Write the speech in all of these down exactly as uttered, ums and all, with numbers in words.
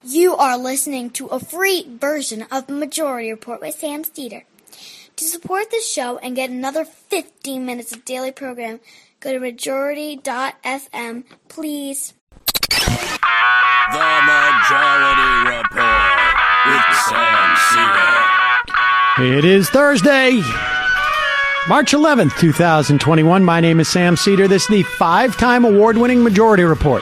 You are listening to a free version of the Majority Report with Sam Steeder. To support this show and get another fifteen minutes of daily program, go to majority dot f m, please. The Majority Report with Sam Steeder. It is Thursday, March eleventh, twenty twenty-one. My name is Sam Steeder. This is the five-time award-winning Majority Report.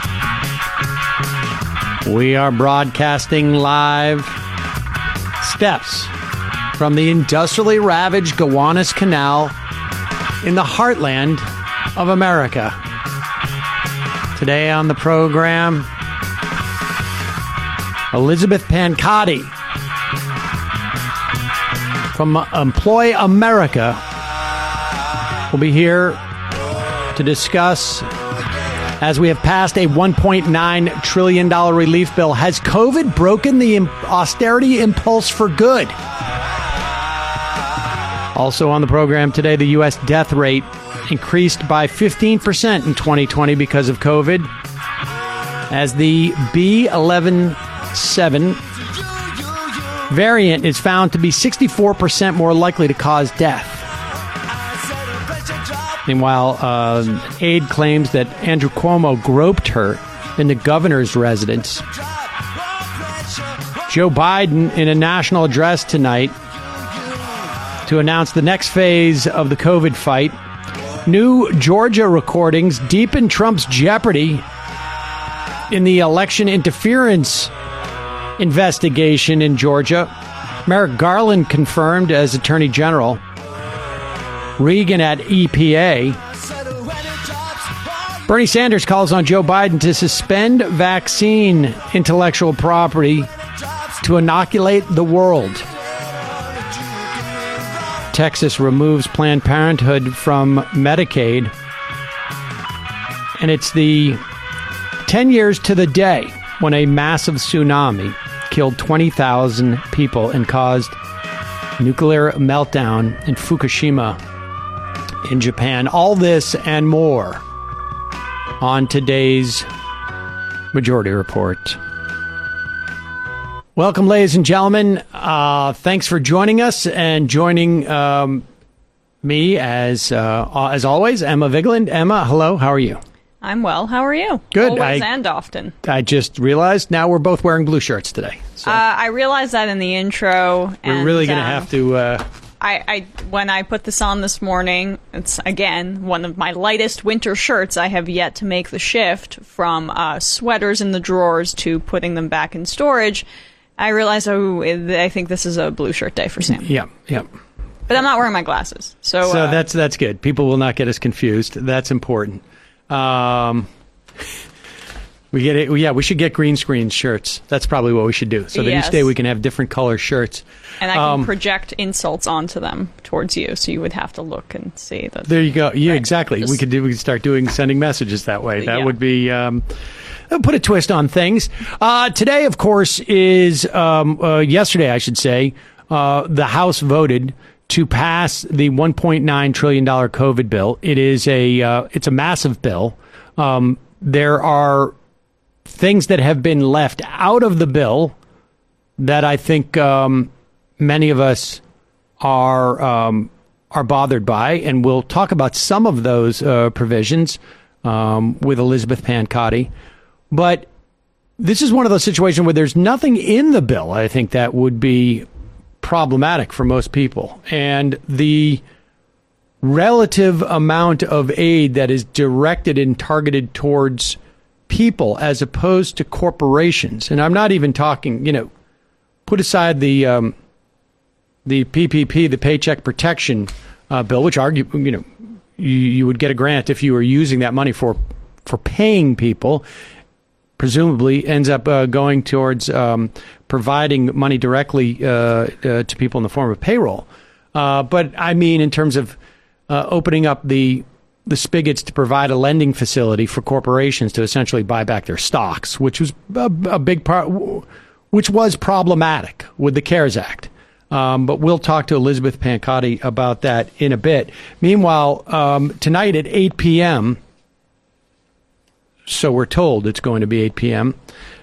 We are broadcasting live steps from the industrially ravaged Gowanus Canal in the heartland of America. Today on the program, Elizabeth Pancotti from Employ America will be here to discuss, as we have passed a one point nine trillion dollars relief bill, has COVID broken the austerity impulse for good? Also on the program today, the U S death rate increased by fifteen percent in twenty twenty because of COVID, as the B eleven seven variant is found to be sixty-four percent more likely to cause death. Meanwhile, uh, aide claims that Andrew Cuomo groped her in the governor's residence. Joe Biden in a national address tonight to announce the next phase of the COVID fight. New Georgia recordings deepen Trump's jeopardy in the election interference investigation in Georgia. Merrick Garland confirmed as Attorney General. Regan at E P A. Bernie Sanders calls on Joe Biden to suspend vaccine intellectual property to inoculate the world. Texas removes Planned Parenthood from Medicaid. And it's the ten years to the day when a massive tsunami killed twenty thousand people and caused nuclear meltdown in Fukushima in Japan. All this and more on today's Majority Report. Welcome, ladies and gentlemen. Uh, thanks for joining us and joining um, me as uh, as always, Emma Vigeland. Emma, hello. How are you? I'm well. How are you? Good. Always I, and often. I just realized now we're both wearing blue shirts today. So uh, I realized that in the intro. We're and, really going to uh, have to... Uh, I, I when I put this on this morning, it's, again, one of my lightest winter shirts. I have yet to make the shift from uh, sweaters in the drawers to putting them back in storage. I realized, oh, I think this is a blue shirt day for Sam. Yeah, yeah. But I'm not wearing my glasses. So, so uh, that's that's good. People will not get us confused. That's important. Um, we get it. Yeah, we should get green screen shirts. That's probably what we should do. So that yes. each day we can have different color shirts. And I can um, project insults onto them towards you, so you would have to look and see that. There you go. Yeah, right. exactly. Just, we could do. We could start doing sending messages that way. That yeah. would be. Um, that would put a twist on things. Uh, today, of course, is um, uh, yesterday. I should say uh, the House voted to pass the one point nine trillion dollars COVID bill. It is a. Uh, it's a massive bill. Um, there are things that have been left out of the bill that I think. Um, Many of us are um, are bothered by, and we'll talk about some of those uh, provisions um, with Elizabeth Pancotti. But this is one of those situations where there's nothing in the bill, I think, that would be problematic for most people. And the relative amount of aid that is directed and targeted towards people as opposed to corporations, and I'm not even talking, you know, put aside the... Um, The P P P, the Paycheck Protection uh, Bill, which argue, you know, you, you would get a grant if you were using that money for for paying people. Presumably, ends up uh, going towards um, providing money directly uh, uh, to people in the form of payroll. Uh, but I mean, in terms of uh, opening up the the spigots to provide a lending facility for corporations to essentially buy back their stocks, which was a, a big part, which was problematic with the CARES Act. Um, but we'll talk to Elizabeth Pancotti about that in a bit. Meanwhile, um, tonight at eight p.m., so we're told it's going to be eight p.m.,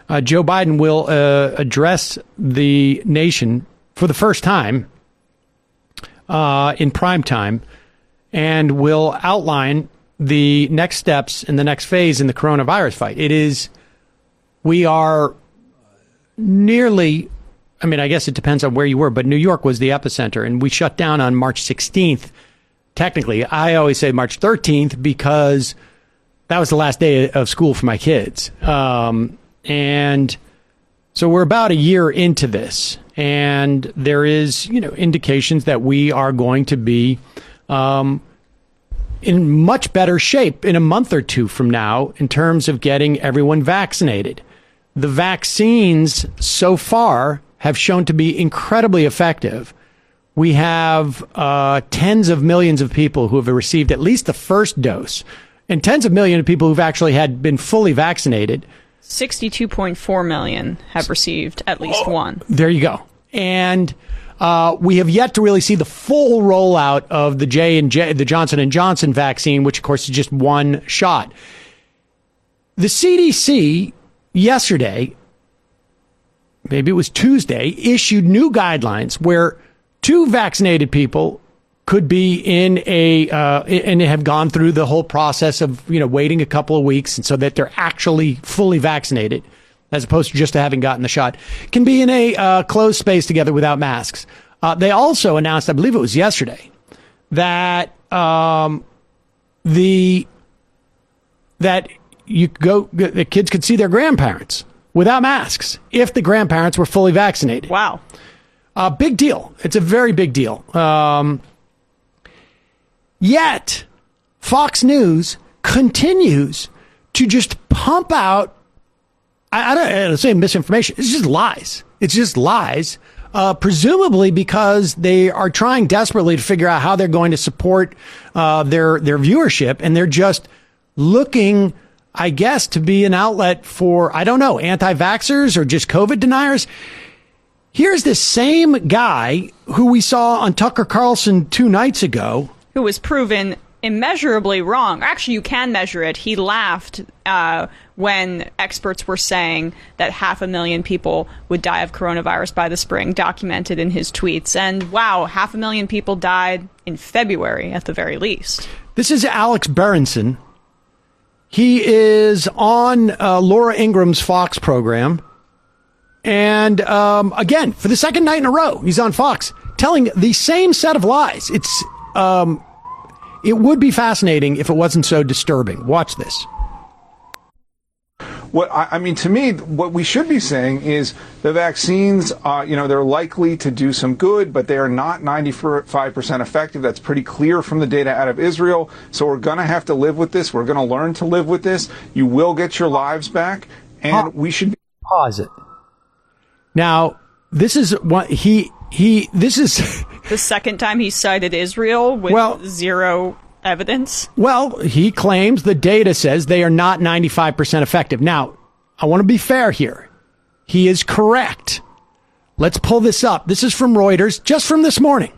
uh, Joe Biden will uh, address the nation for the first time uh, in prime time and will outline the next steps in the next phase in the coronavirus fight. It is, we are nearly, I mean, I guess it depends on where you were, but New York was the epicenter, and we shut down on March sixteenth. Technically, I always say March thirteenth because that was the last day of school for my kids. Um, and so we're about a year into this, and there is, you know, indications that we are going to be um, in much better shape in a month or two from now in terms of getting everyone vaccinated. The vaccines so far have shown to be incredibly effective. We have uh, tens of millions of people who have received at least the first dose, and tens of millions of people who've actually had been fully vaccinated. sixty-two point four million have received at least oh, one. There you go. And uh, we have yet to really see the full rollout of the J and J, the Johnson and Johnson vaccine, which of course is just one shot. The C D C yesterday, maybe it was Tuesday, issued new guidelines where two vaccinated people could be in a uh, and have gone through the whole process of, you know, waiting a couple of weeks, and so that they're actually fully vaccinated, as opposed to just having gotten the shot, can be in a uh, closed space together without masks. Uh, they also announced, I believe it was yesterday, that um, the that you could go, the kids could see their grandparents without masks if the grandparents were fully vaccinated. Wow. A uh, big deal. It's a very big deal. Um, yet, Fox News continues to just pump out, I, I don't, I don't say misinformation. It's just lies. It's just lies, uh, presumably because they are trying desperately to figure out how they're going to support uh, their, their viewership, and they're just looking, I guess, to be an outlet for, I don't know, anti-vaxxers or just COVID deniers. Here's this same guy who we saw on Tucker Carlson two nights ago, who was proven immeasurably wrong. Actually, you can measure it. He laughed uh, when experts were saying that half a million people would die of coronavirus by the spring, documented in his tweets. And wow, half a million people died in February at the very least. This is Alex Berenson. He is on uh, Laura Ingram's Fox program. And um, again, for the second night in a row, he's on Fox telling the same set of lies. It's um, it would be fascinating if it wasn't so disturbing. Watch this. What I, I mean, to me, what we should be saying is the vaccines, uh, you know, they're likely to do some good, but they are not ninety-five percent effective. That's pretty clear from the data out of Israel. So we're going to have to live with this. We're going to learn to live with this. You will get your lives back, and Pa- we should pause it. Now, this is what he he. This is the second time he cited Israel with well, zero evidence. Well, he claims the data says they are not ninety-five percent effective. Now, I want to be fair here. He is correct. Let's pull this up. This is from Reuters, just from this morning.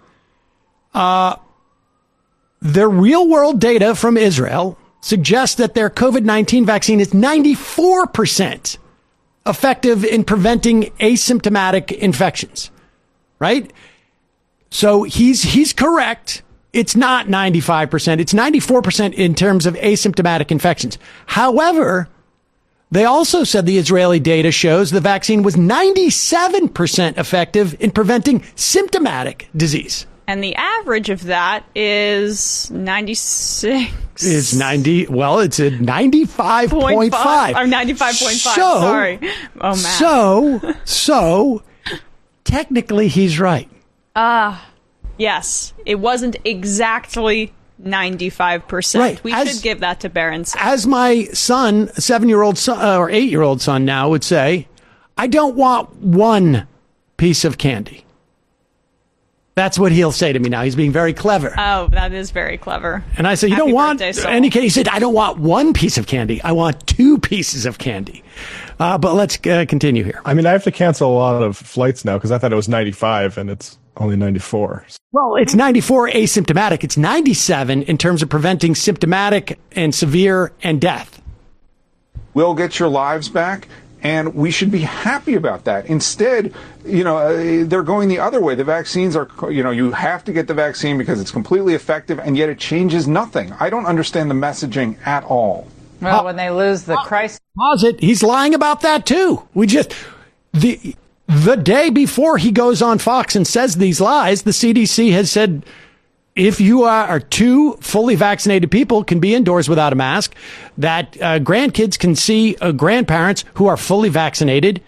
Uh, the real world data from Israel suggests that their COVID nineteen vaccine is ninety-four percent effective in preventing asymptomatic infections, right? So he's he's correct. It's not ninety-five percent. It's ninety-four percent in terms of asymptomatic infections. However, they also said the Israeli data shows the vaccine was ninety-seven percent effective in preventing symptomatic disease. And the average of that is ninety-six. It's ninety. Well, it's a ninety-five point five. Or ninety-five point five. So, sorry. Oh, man. So, so, technically he's right. Ah, uh, yes. It wasn't exactly ninety-five percent. Right. We as, should give that to Berenson. As my son, seven-year-old son, uh, or eight-year-old son now would say, I don't want one piece of candy. That's what he'll say to me now. He's being very clever. Oh, that is very clever. And I said, you Happy don't want birthday, any candy. He said, I don't want one piece of candy. I want two pieces of candy. Uh, but let's uh, continue here. I mean, I have to cancel a lot of flights now because I thought it was ninety-five and it's only ninety-four. Well, it's ninety-four asymptomatic. It's ninety-seven in terms of preventing symptomatic and severe and death. We'll get your lives back, And we should be happy about that. Instead, you know, uh, they're going the other way. The vaccines are, you know, you have to get the vaccine because it's completely effective, and yet it changes nothing. I don't understand the messaging at all. Well, when they lose the crisis. Pause it. He's lying about that, too. We just, the, the day before he goes on Fox and says these lies, the C D C has said, if you are two fully vaccinated people can be indoors without a mask, that uh, grandkids can see uh, grandparents who are fully vaccinated.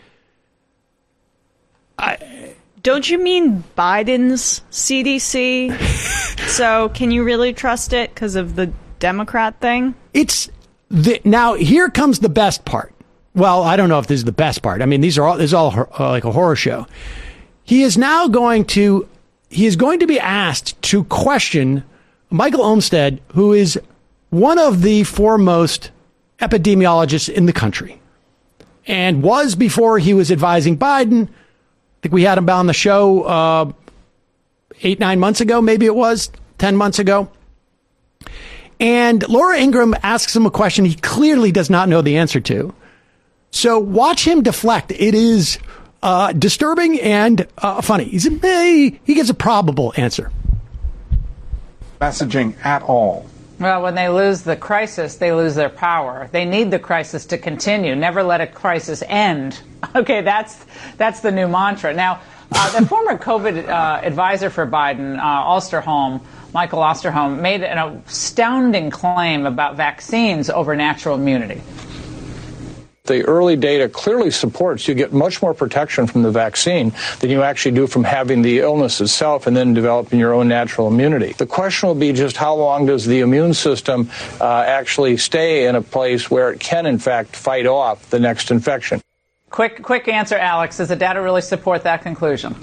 I, Don't you mean Biden's C D C? So can you really trust it because of the Democrat thing? It's the, now here comes the best part. Well, I don't know if this is the best part. I mean, these are all, this is all uh, like a horror show. He is now going to He is going to be asked to question Michael Olmstead, who is one of the foremost epidemiologists in the country and was before he was advising Biden. I think we had him on the show uh, eight, nine months ago, maybe it was ten months ago. And Laura Ingraham asks him a question he clearly does not know the answer to. So watch him deflect. It is Uh, disturbing and uh, funny. He's a, he, he gives a probable answer. Messaging at all. Well, when they lose the crisis, they lose their power. They need the crisis to continue. Never let a crisis end. Okay, that's that's the new mantra. Now, uh, the former COVID uh, advisor for Biden, uh, Osterholm, Michael Osterholm, made an astounding claim about vaccines over natural immunity. The early data clearly supports you get much more protection from the vaccine than you actually do from having the illness itself and then developing your own natural immunity. The question will be just how long does the immune system uh, actually stay in a place where it can, in fact, fight off the next infection? Quick, quick answer, Alex. Does the data really support that conclusion?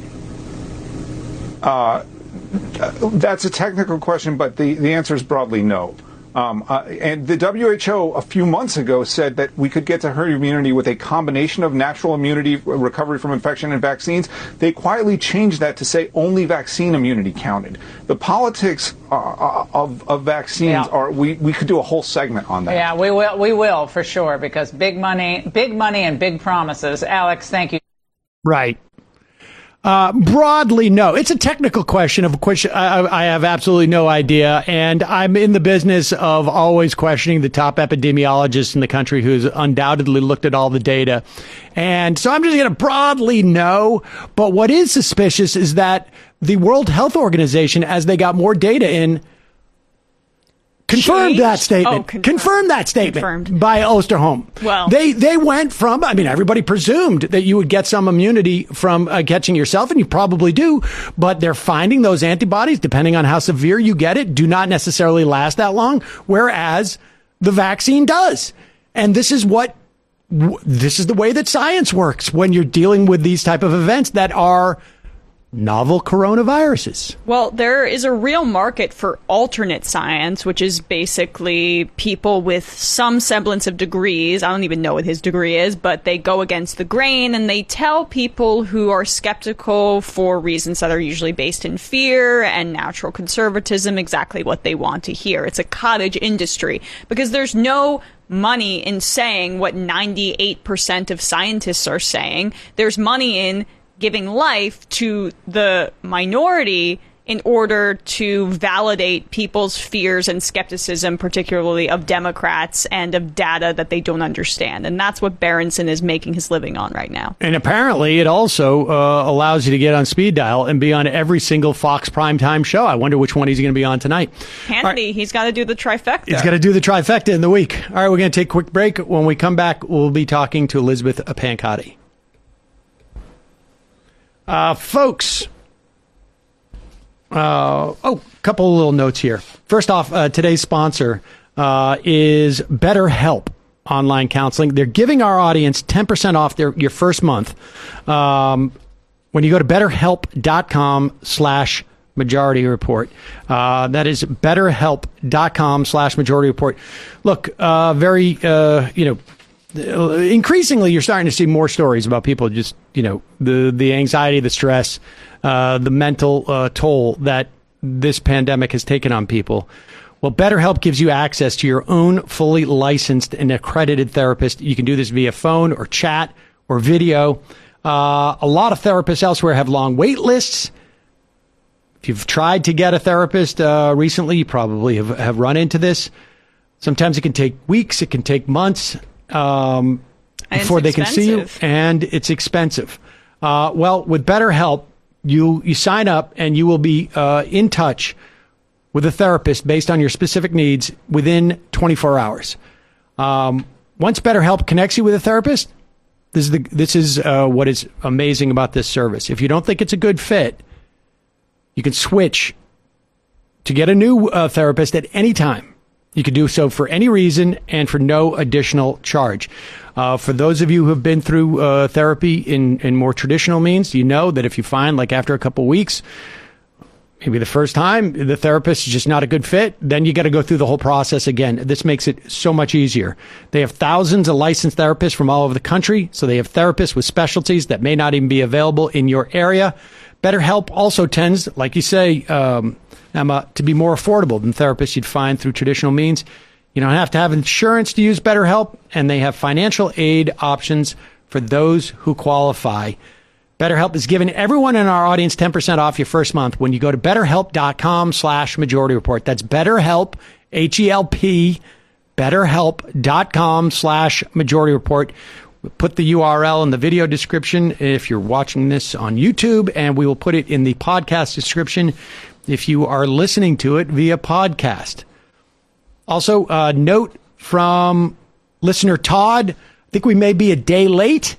Uh, that's a technical question, but the, the answer is broadly no. Um, uh, and the W H O a few months ago said that we could get to herd immunity with a combination of natural immunity, recovery from infection, and vaccines. They quietly changed that to say only vaccine immunity counted. The politics uh, of, of vaccines yeah. are, we, we could do a whole segment on that. Yeah, we will, we will for sure, because big money, big money and big promises. Alex, thank you. Right. Uh, broadly, no. It's a technical question of which I, I have absolutely no idea. And I'm in the business of always questioning the top epidemiologist in the country who's undoubtedly looked at all the data. And so I'm just going to broadly no. But what is suspicious is that the World Health Organization, as they got more data in, confirmed Changed? that statement. Oh, confirmed. confirmed that statement Confirmed. by Osterholm. Well, they they went from, I mean, everybody presumed that you would get some immunity from uh, catching yourself, and you probably do, but they're finding those antibodies, depending on how severe you get it, do not necessarily last that long, whereas the vaccine does. And this is what, this is the way that science works when you're dealing with these type of events that are novel coronaviruses. Well, there is a real market for alternate science, which is basically people with some semblance of degrees. I don't even know what his degree is, but they go against the grain and they tell people who are skeptical for reasons that are usually based in fear and natural conservatism exactly what they want to hear. It's a cottage industry because there's no money in saying what ninety-eight percent of scientists are saying. There's money in giving life to the minority in order to validate people's fears and skepticism, particularly of Democrats and of data that they don't understand. And that's what Berenson is making his living on right now. And apparently it also uh, allows you to get on speed dial and be on every single Fox primetime show. I wonder which one he's going to be on tonight. Hannity, right. He's got to do the trifecta. He's got to do the trifecta in the week. All right, we're going to take a quick break. When we come back, we'll be talking to Elizabeth Pancotti. Uh, folks, uh, oh, a couple of little notes here. First off, uh, today's sponsor uh, is BetterHelp Online Counseling. They're giving our audience ten percent off their your first month um, when you go to betterhelp.com slash majority report. Uh, that is betterhelp.com slash majority report. Look, uh, very, uh, you know, increasingly, you're starting to see more stories about people just, you know, the, the anxiety, the stress, uh, the mental uh, toll that this pandemic has taken on people. Well, BetterHelp gives you access to your own fully licensed and accredited therapist. You can do this via phone or chat or video. Uh, a lot of therapists elsewhere have long wait lists. If you've tried to get a therapist uh, recently, you probably have, have run into this. Sometimes it can take weeks. It can take months um, before they can see you, and it's expensive. Uh, well, with BetterHelp, you, you sign up and you will be uh, in touch with a therapist based on your specific needs within twenty-four hours. Um, once BetterHelp connects you with a therapist, this is the, this is uh, what is amazing about this service. If you don't think it's a good fit, you can switch to get a new uh, therapist at any time. You can do so for any reason and for no additional charge. Uh, for those of you who have been through uh, therapy in, in more traditional means, you know that if you find, like after a couple weeks, maybe the first time, the therapist is just not a good fit, then you got to go through the whole process again. This makes it so much easier. They have thousands of licensed therapists from all over the country, so they have therapists with specialties that may not even be available in your area. BetterHelp also tends, like you say, um, Emma, to be more affordable than therapists you'd find through traditional means. You don't have to have insurance to use BetterHelp, and they have financial aid options for those who qualify. BetterHelp is giving everyone in our audience ten percent off your first month when you go to betterhelp.com slash majority report. That's BetterHelp, H E L P, betterhelp.com slash majority report. We'll put the U R L in the video description if you're watching this on YouTube, and we will put it in the podcast description if you are listening to it via podcast. Also, a note from listener Todd. I think we may be a day late,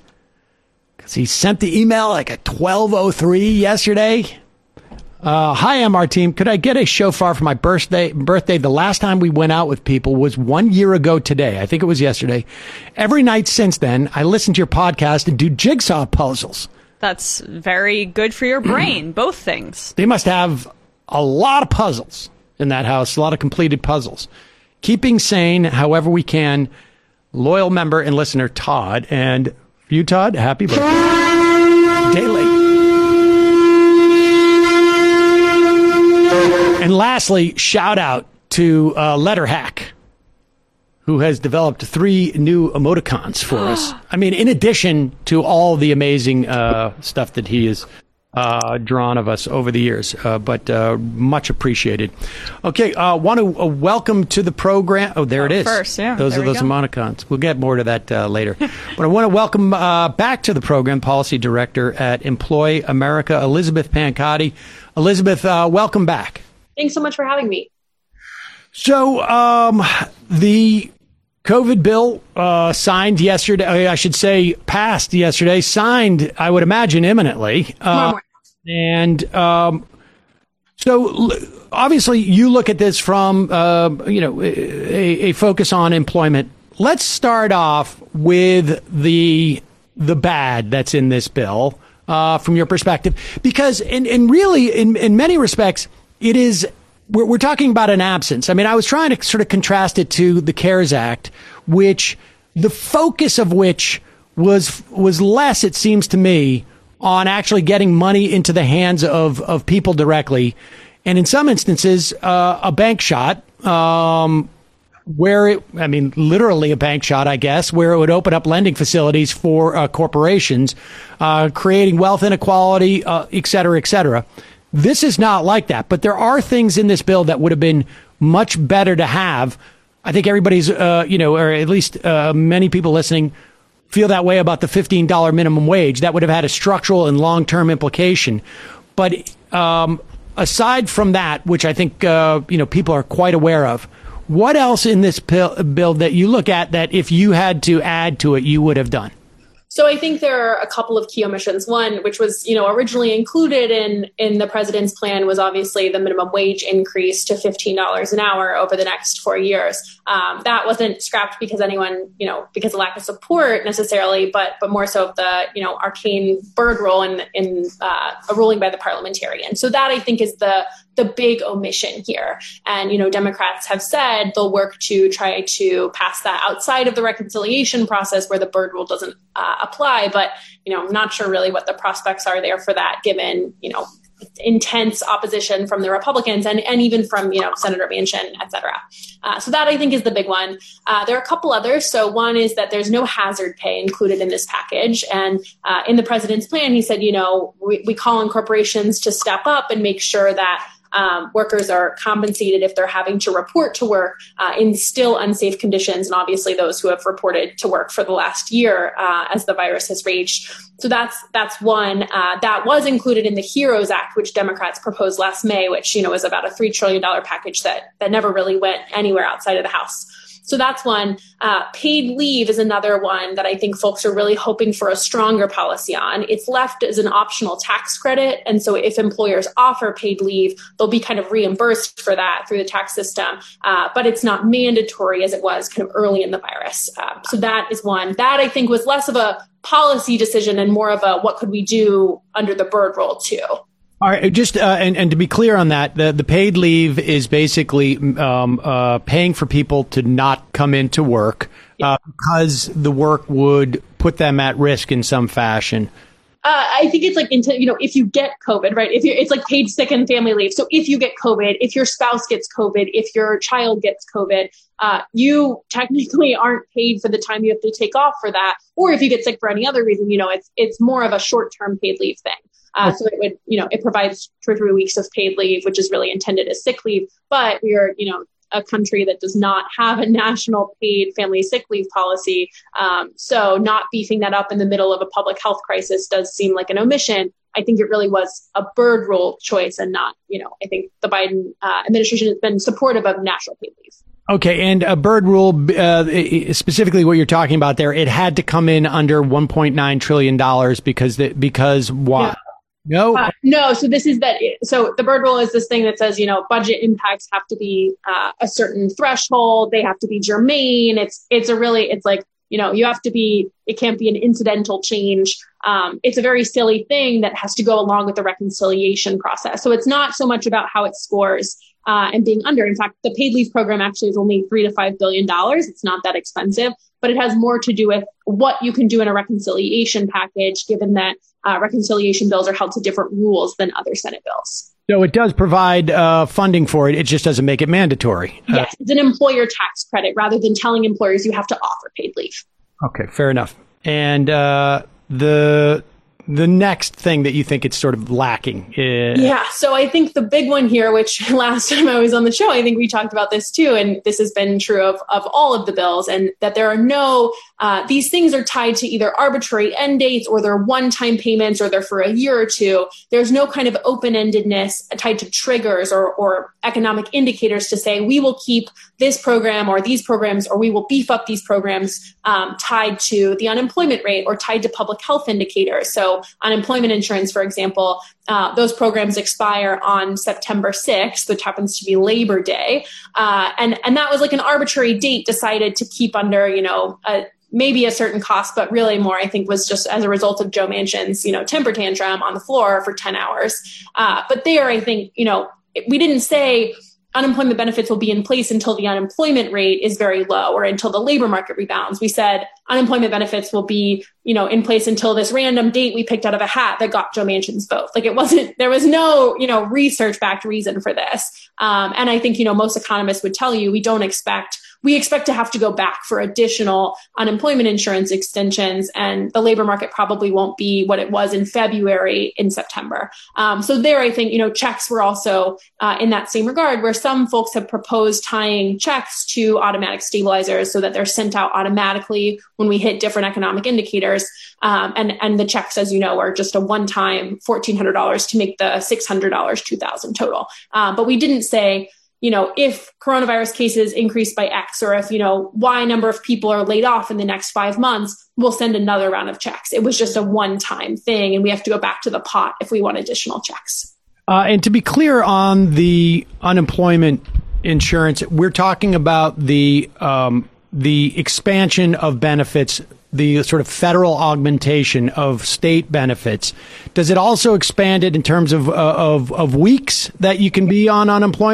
he sent the email like at twelve oh three yesterday. Uh, Hi, M R team. Could I get a shofar for my birthday? Birthday. The last time we went out with people was one year ago today. I think it was yesterday. Every night since then, I listen to your podcast and do jigsaw puzzles. That's very good for your brain, both things. They must have a lot of puzzles in that house, a lot of completed puzzles. Keeping sane however we can. Loyal member and listener Todd. And you, Todd, happy birthday. Day late. And lastly, shout out to uh, Letterhack, who has developed three new emoticons for us. I mean, in addition to all the amazing uh, stuff that he has uh, drawn of us over the years, uh, but uh, much appreciated. Okay, uh, want to uh, welcome to the program. Oh, there oh, it is. First, yeah. Those there are those go. emoticons. We'll get more to that uh, later. But I want to welcome uh, back to the program Policy Director at Employ America, Elizabeth Pancotti. Elizabeth, uh, welcome back. Thanks so much for having me. So um, the COVID bill uh, signed yesterday, I should say passed yesterday, signed, I would imagine, imminently. Uh, and um, so obviously you look at this from, uh, you know, a, a focus on employment. Let's start off with the the bad that's in this bill uh, from your perspective, because in, in really, in, in many respects, it is, we're, we're talking about an absence. I mean, I was trying to sort of contrast it to the CARES Act, which the focus of which was was less, it seems to me, on actually getting money into the hands of, of people directly. And in some instances, uh, a bank shot, um, where it, I mean, literally a bank shot, I guess, where it would open up lending facilities for uh, corporations, uh, creating wealth inequality, uh, et cetera, et cetera. This is not like that, but there are things in this bill that would have been much better to have. I think everybody's, uh, you know, or at least uh, many people listening feel that way about the fifteen dollars minimum wage. That would have had a structural and long-term implication. But um, aside from that, which I think, uh, you know, people are quite aware of, what else in this bill, bill that you look at that if you had to add to it, you would have done? So I think there are a couple of key omissions. One, which was, you know, originally included in, in the president's plan, was obviously the minimum wage increase to fifteen dollars an hour over the next four years. Um, that wasn't scrapped because anyone, you know, because of lack of support necessarily, but but more so of the, you know, arcane Byrd rule in, in uh, a ruling by the parliamentarian. So that, I think, is the the big omission here. And, you know, Democrats have said they'll work to try to pass that outside of the reconciliation process where the Byrd rule doesn't uh, apply. But, you know, I'm not sure really what the prospects are there for that, given, you know, intense opposition from the Republicans and, and even from, you know, Senator Manchin, et cetera. Uh, so that, I think, is the big one. Uh, there are a couple others. So one is that there's no hazard pay included in this package. And uh, in the president's plan, he said, you know, we, we call on corporations to step up and make sure that Um, workers are compensated if they're having to report to work uh, in still unsafe conditions, and obviously those who have reported to work for the last year uh, as the virus has raged. So that's that's one uh, that was included in the HEROES Act, which Democrats proposed last May, which, you know, is about a three trillion dollars package that that never really went anywhere outside of the House. So that's one. Uh, paid leave is another one that I think folks are really hoping for a stronger policy on. It's left as an optional tax credit. And so if employers offer paid leave, they'll be kind of reimbursed for that through the tax system. Uh, but it's not mandatory as it was kind of early in the virus. Uh, so that is one. That, I think, was less of a policy decision and more of a what could we do under the Byrd rule too. All right, just uh, and, and to be clear on that, the, the paid leave is basically um, uh, paying for people to not come into work uh, because the work would put them at risk in some fashion. Uh, I think it's like, into, you know, if you get COVID, right? If you, it's like paid sick and family leave. So if you get COVID, if your spouse gets COVID, if your child gets COVID, uh, you technically aren't paid for the time you have to take off for that. Or if you get sick for any other reason, you know, it's it's more of a short-term paid leave thing. Uh, so it would, you know, it provides two or three weeks of paid leave, which is really intended as sick leave. But we are, you know, a country that does not have a national paid family sick leave policy. Um, so not beefing that up in the middle of a public health crisis does seem like an omission. I think it really was a Byrd rule choice and not, you know, I think the Biden uh, administration has been supportive of national paid leave. Okay, and a Byrd rule, uh, specifically what you're talking about there, it had to come in under one point nine trillion dollars because the, because why? Yeah. No, uh, no. So this is that. So the Byrd rule is this thing that says, you know, budget impacts have to be uh, a certain threshold. They have to be germane. It's it's a really it's like, you know, you have to be. It can't be an incidental change. Um, it's a very silly thing that has to go along with the reconciliation process. So it's not so much about how it scores uh, and being under. In fact, the paid leave program actually is only three to five billion dollars. It's not that expensive, but it has more to do with what you can do in a reconciliation package, given that uh, reconciliation bills are held to different rules than other Senate bills. So it does provide uh, funding for it. It just doesn't make it mandatory. Yes, uh, it's an employer tax credit rather than telling employers you have to offer paid leave. Okay, fair enough. And uh, the the next thing that you think it's sort of lacking is... Yeah, so I think the big one here, which last time I was on the show, I think we talked about this too, and this has been true of, of all of the bills, and that there are no, uh, these things are tied to either arbitrary end dates or they're one-time payments or they're for a year or two. There's no kind of open-endedness tied to triggers or, or economic indicators to say we will keep this program or these programs or we will beef up these programs um, tied to the unemployment rate or tied to public health indicators. So unemployment insurance, for example, uh, those programs expire on September sixth, which happens to be Labor Day. Uh, and, and that was like an arbitrary date decided to keep under, you know, a, maybe a certain cost, but really more, I think, was just as a result of Joe Manchin's, you know, temper tantrum on the floor for ten hours. Uh, but there, I think, you know, we didn't say unemployment benefits will be in place until the unemployment rate is very low or until the labor market rebounds. We said unemployment benefits will be, you know, in place until this random date we picked out of a hat that got Joe Manchin's vote. Like it wasn't, there was no, you know, research backed reason for this. Um, and I think, you know, most economists would tell you we don't expect We expect to have to go back for additional unemployment insurance extensions, and the labor market probably won't be what it was in February in September. Um, so there, I think, you know, checks were also uh, in that same regard, where some folks have proposed tying checks to automatic stabilizers so that they're sent out automatically when we hit different economic indicators. Um, and, and the checks, as you know, are just a one-time fourteen hundred dollars to make the six hundred dollars, two thousand dollars total. Um, but we didn't say, you know, if coronavirus cases increase by X, or if, you know, Y number of people are laid off in the next five months, we'll send another round of checks. It was just a one-time thing, and we have to go back to the pot if we want additional checks. Uh, and to be clear on the unemployment insurance, we're talking about the um, the expansion of benefits, the sort of federal augmentation of state benefits. Does it also expand it in terms of uh, of, of weeks that you can be on unemployment?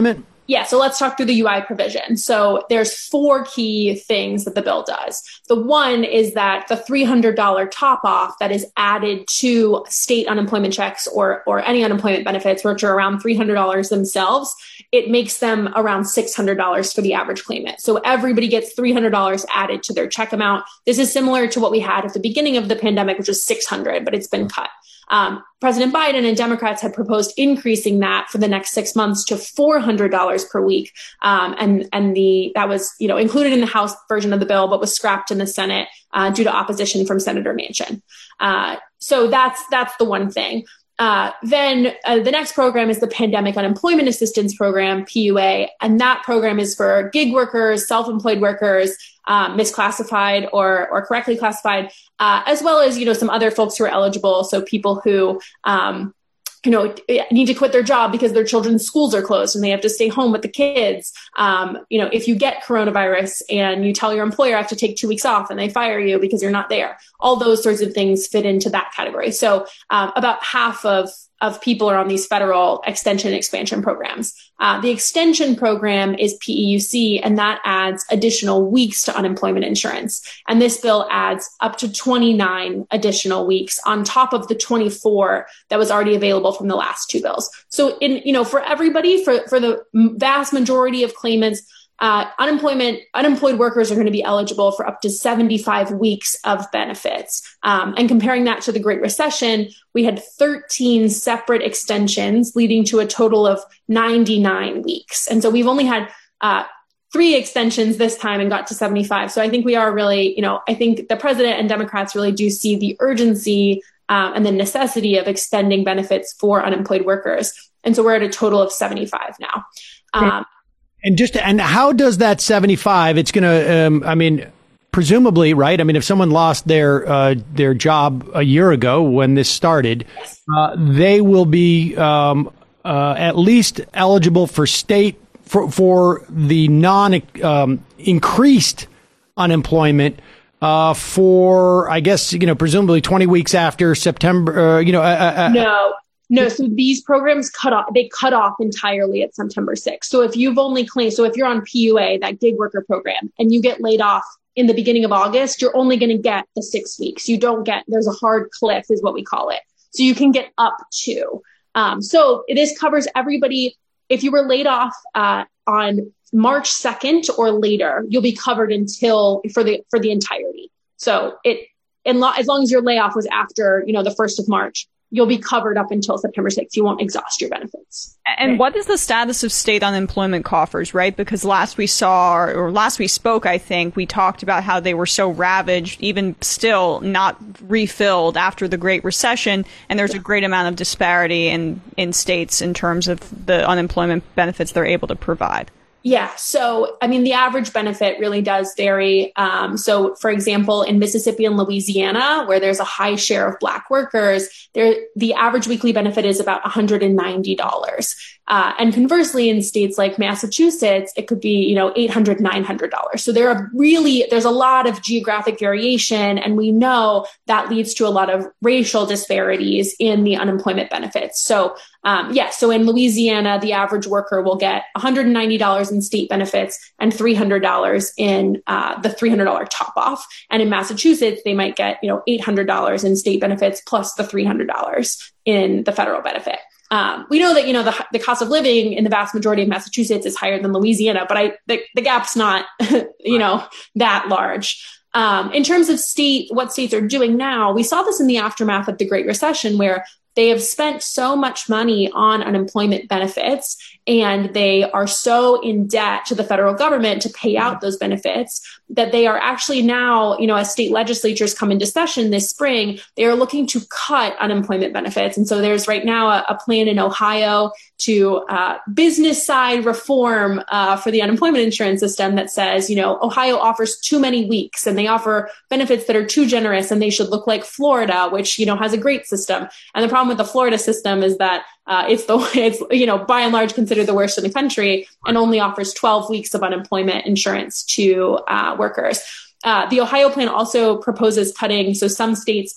Yeah, so let's talk through the U I provision. So there's four key things that the bill does. The one is that the three hundred dollars top off that is added to state unemployment checks or, or any unemployment benefits, which are around three hundred dollars themselves, it makes them around six hundred dollars for the average claimant. So everybody gets three hundred dollars added to their check amount. This is similar to what we had at the beginning of the pandemic, which was six hundred dollars, but it's been cut. Um, President Biden and Democrats had proposed increasing that for the next six months to four hundred dollars per week. Um, and, and the, that was, you know, included in the House version of the bill, but was scrapped in the Senate, uh, due to opposition from Senator Manchin. Uh, so that's, that's the one thing. Uh, then uh, the next program is the Pandemic Unemployment Assistance Program, P U A, and that program is for gig workers, self-employed workers, um, misclassified or or correctly classified, uh, as well as, you know, some other folks who are eligible. So people who, um, you know, need to quit their job because their children's schools are closed and they have to stay home with the kids. Um, you know, if you get coronavirus and you tell your employer I have to take two weeks off and they fire you because you're not there, all those sorts of things fit into that category. So um, about half of of people are on these federal extension and expansion programs. Uh, the extension program is P E U C, and that adds additional weeks to unemployment insurance. And this bill adds up to twenty-nine additional weeks on top of the twenty-four that was already available from the last two bills. So in, you know, for everybody, for, for the vast majority of claimants, Uh, unemployment, unemployed workers are going to be eligible for up to seventy-five weeks of benefits. Um, and comparing that to the Great Recession, we had thirteen separate extensions leading to a total of ninety-nine weeks. And so we've only had uh, three extensions this time and got to seventy-five. So I think we are really, you know, I think the president and Democrats really do see the urgency um, and the necessity of extending benefits for unemployed workers. And so we're at a total of seventy-five now. Um, And just, and how does that seventy-five, it's going to, um, I mean, presumably, right? I mean, if someone lost their, uh, their job a year ago when this started, uh, they will be, um, uh, at least eligible for state, for, for the non, um, increased unemployment, uh, for, I guess, you know, presumably twenty weeks after September, uh, you know, uh, uh, no. No, so these programs cut off, they cut off entirely at September sixth. So if you've only claimed, so if you're on P U A, that gig worker program, and you get laid off in the beginning of August, you're only going to get the six weeks. You don't get, there's a hard cliff is what we call it. So you can get up to. Um, so this covers everybody. If you were laid off uh, on March second or later, you'll be covered until, for the, for the entirety. So it, and lo- as long as your layoff was after, you know, the first of March, you'll be covered up until September sixth. You won't exhaust your benefits. And what is the status of state unemployment coffers, right? Because last we saw, or last we spoke, I think, we talked about how they were so ravaged, even still not refilled after the Great Recession. And there's a great amount of disparity in, in states in terms of the unemployment benefits they're able to provide. Yeah. So, I mean, the average benefit really does vary. Um, so, for example, in Mississippi and Louisiana, where there's a high share of Black workers, there the average weekly benefit is about one hundred ninety dollars. Uh, and conversely, in states like Massachusetts, it could be, you know, eight hundred dollars, nine hundred dollars. So there are really, there's a lot of geographic variation. And we know that leads to a lot of racial disparities in the unemployment benefits. So, um, yeah, so in Louisiana, the average worker will get one hundred ninety dollars in state benefits and three hundred dollars in uh, the three hundred dollars top off. And in Massachusetts, they might get, you know, eight hundred dollars in state benefits plus the three hundred dollars in the federal benefit. Um, we know that, you know, the, the cost of living in the vast majority of Massachusetts is higher than Louisiana, but I, the, the gap's not, you know, that large. Um, in terms of state, what states are doing now, we saw this in the aftermath of the Great Recession, where they have spent so much money on unemployment benefits and they are so in debt to the federal government to pay out those benefits that they are actually now, you know, as state legislatures come into session this spring, they are looking to cut unemployment benefits. And so there's right now a, a plan in Ohio to uh, business side reform uh, for the unemployment insurance system that says, you know, Ohio offers too many weeks and they offer benefits that are too generous and they should look like Florida, which, you know, has a great system. And the problem with the Florida system is that uh, it's the it's you know by and large considered the worst in the country and only offers twelve weeks of unemployment insurance to uh, workers. Uh, the Ohio plan also proposes cutting. So some states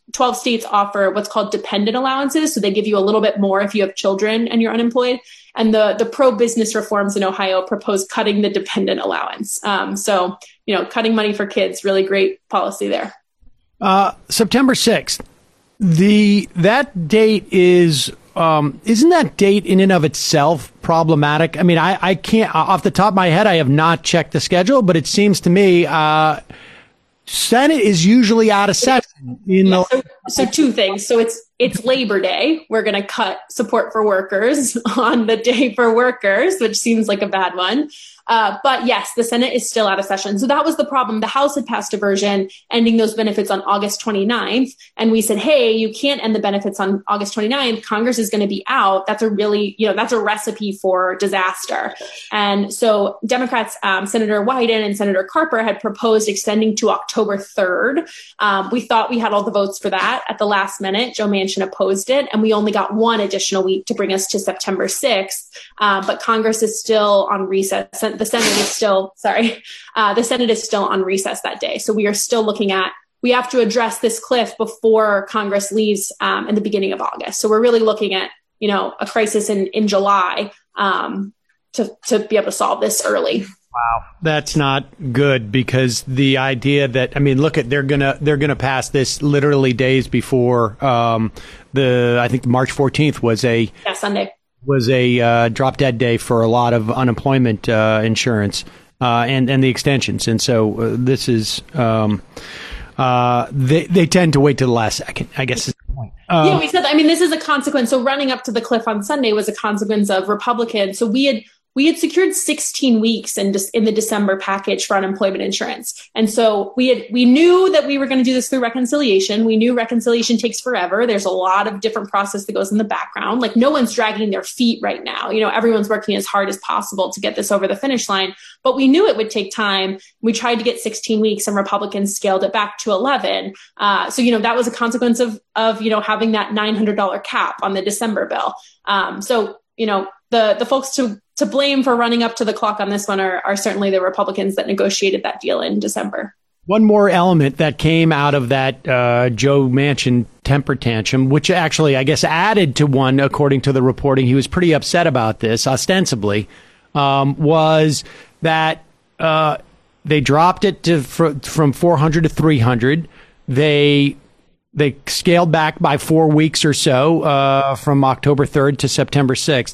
twelve states offer what's called dependent allowances. So they give you a little bit more if you have children and you're unemployed. And the, the pro-business reforms in Ohio propose cutting the dependent allowance. Um, so, you know, cutting money for kids, really great policy there. Uh, September sixth, the that date is, um, isn't that date in and of itself problematic? I mean, I, I can't, off the top of my head, I have not checked the schedule, but it seems to me, uh, Senate is usually out of session. You know, yeah, so, so two things. So it's it's Labor Day. We're going to cut support for workers on the day for workers, which seems like a bad one. Uh, but yes, the Senate is still out of session. So that was the problem. The House had passed a version ending those benefits on August twenty-ninth. And we said, hey, you can't end the benefits on August twenty-ninth. Congress is going to be out. That's a really, you know, that's a recipe for disaster. And so Democrats, um, Senator Wyden and Senator Carper had proposed extending to October third. Um, we thought we had all the votes for that at the last minute. Joe Manchin opposed it. And we only got one additional week to bring us to September sixth. Uh, but Congress is still on recess. The Senate is still, sorry, uh, the Senate is still on recess that day. So we are still looking at, we have to address this cliff before Congress leaves um, in the beginning of August. So we're really looking at, you know, a crisis in, in July um, to, to be able to solve this early. Wow, that's not good, because the idea that, I mean, look at, they're gonna they're gonna pass this literally days before um, the, I think March fourteenth was a yeah, Sunday. was a uh, drop dead day for a lot of unemployment uh, insurance uh, and and the extensions, and so uh, this is um, uh, they they tend to wait to the last second, I guess is the point. Um, yeah, we said, I mean, this is a consequence. So running up to the cliff on Sunday was a consequence of Republicans. So we had we had secured sixteen weeks in just in the December package for unemployment insurance. And so we had, we knew that we were going to do this through reconciliation. We knew reconciliation takes forever. There's a lot of different process that goes in the background. Like, no one's dragging their feet right now. You know, everyone's working as hard as possible to get this over the finish line, but we knew it would take time. We tried to get sixteen weeks and Republicans scaled it back to eleven. Uh, so, you know, that was a consequence of, of, you know, having that nine hundred dollars cap on the December bill. Um, so, you know, the, the folks to, to blame for running up to the clock on this one are, are certainly the Republicans that negotiated that deal in December. One more element that came out of that uh, Joe Manchin temper tantrum, which actually, I guess, added to one, according to the reporting, he was pretty upset about this, ostensibly, um, was that uh, they dropped it to fr- from four hundred to three hundred. They they scaled back by four weeks or so uh, from October third to September sixth.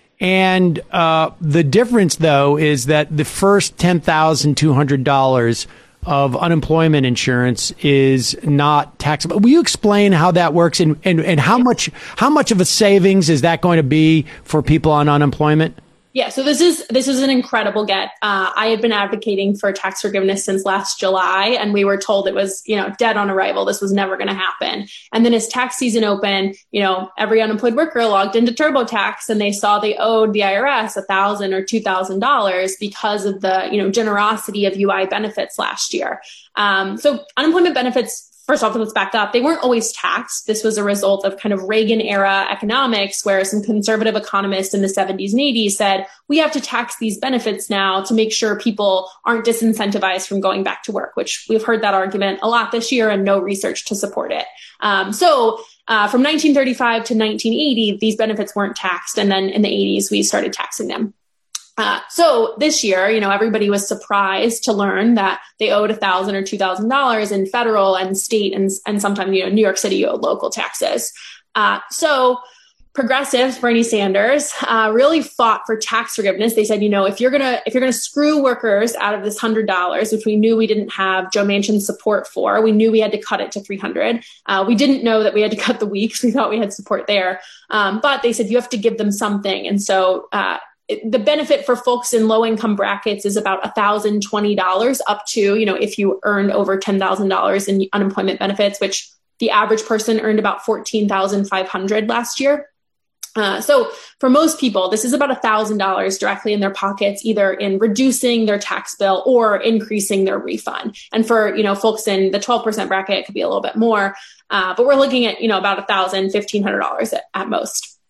And uh, the difference, though, is that the first ten thousand two hundred dollars of unemployment insurance is not taxable. Will you explain how that works, and, and, and how much how much of a savings is that going to be for people on unemployment? Yeah, so this is this is an incredible get. Uh, I had been advocating for tax forgiveness since last July, and we were told it was, you know, dead on arrival. This was never going to happen. And then as tax season opened, you know, every unemployed worker logged into TurboTax, and they saw they owed the I R S a thousand or two thousand dollars because of the, you know, generosity of U I benefits last year. Um, so unemployment benefits. First off, let's back up. They weren't always taxed. This was a result of kind of Reagan era economics, where some conservative economists in the seventies and eighties said, we have to tax these benefits now to make sure people aren't disincentivized from going back to work, which we've heard that argument a lot this year and no research to support it. Um, so uh, from nineteen thirty-five to nineteen eighty, these benefits weren't taxed. And then in the eighties, we started taxing them. Uh, so this year, you know, everybody was surprised to learn that they owed a thousand or two thousand dollars in federal and state and and sometimes, you know, New York City owed local taxes. Uh, so progressives, Bernie Sanders, uh, really fought for tax forgiveness. They said, you know, if you're gonna if you're gonna screw workers out of this hundred dollars, which we knew we didn't have Joe Manchin's support for, we knew we had to cut it to three hundred. Uh, we didn't know that we had to cut the weeks. We thought we had support there, um, but they said you have to give them something, and so. Uh, The benefit for folks in low income brackets is about one thousand twenty dollars up to, you know, if you earned over ten thousand dollars in unemployment benefits, which the average person earned about fourteen thousand five hundred dollars last year. Uh, so for most people, this is about one thousand dollars directly in their pockets, either in reducing their tax bill or increasing their refund. And for, you know, folks in the twelve percent bracket, it could be a little bit more. Uh, but we're looking at, you know, about one thousand dollars, fifteen hundred dollars at, at most.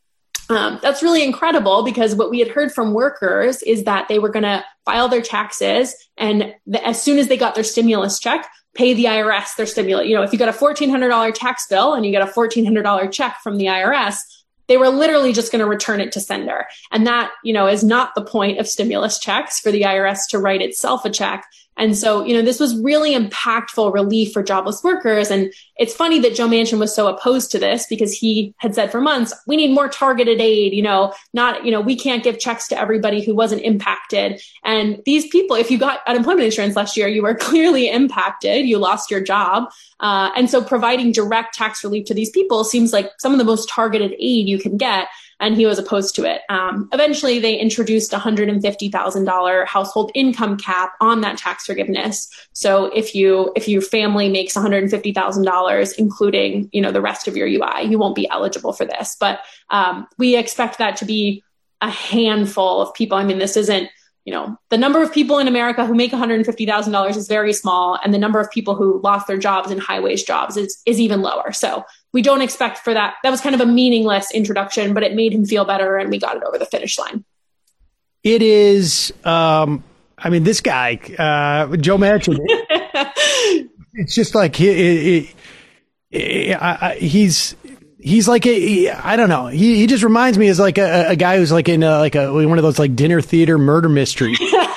Um, that's really incredible because what we had heard from workers is that they were going to file their taxes and the, as soon as they got their stimulus check, pay the I R S their stimulus. You know, if you got a fourteen hundred dollars tax bill and you got a fourteen hundred dollars check from the I R S, they were literally just going to return it to sender. And that, you know, is not the point of stimulus checks for the I R S to write itself a check. And so, you know, this was really impactful relief for jobless workers. And it's funny that Joe Manchin was so opposed to this because he had said for months, we need more targeted aid, you know, not, you know, we can't give checks to everybody who wasn't impacted. And these people, if you got unemployment insurance last year, you were clearly impacted, you lost your job. Uh, and so providing direct tax relief to these people seems like some of the most targeted aid you can get. And he was opposed to it. Um, eventually, they introduced a one hundred fifty thousand dollars household income cap on that tax forgiveness. So if you if your family makes one hundred fifty thousand dollars, including you know the rest of your U I, you won't be eligible for this. But um, we expect that to be a handful of people. I mean, this isn't you know the number of people in America who make one hundred fifty thousand dollars is very small, and the number of people who lost their jobs in high wage jobs is is even lower. So we don't expect for that. That was kind of a meaningless introduction, but it made him feel better and we got it over the finish line. It is, um, I mean, this guy, uh, Joe Manchin, it's just like he, he, he, I, I, he's, he's like, a, he, I don't know. He, he just reminds me as like a, a guy who's like in a, like a, one of those like dinner theater murder mysteries.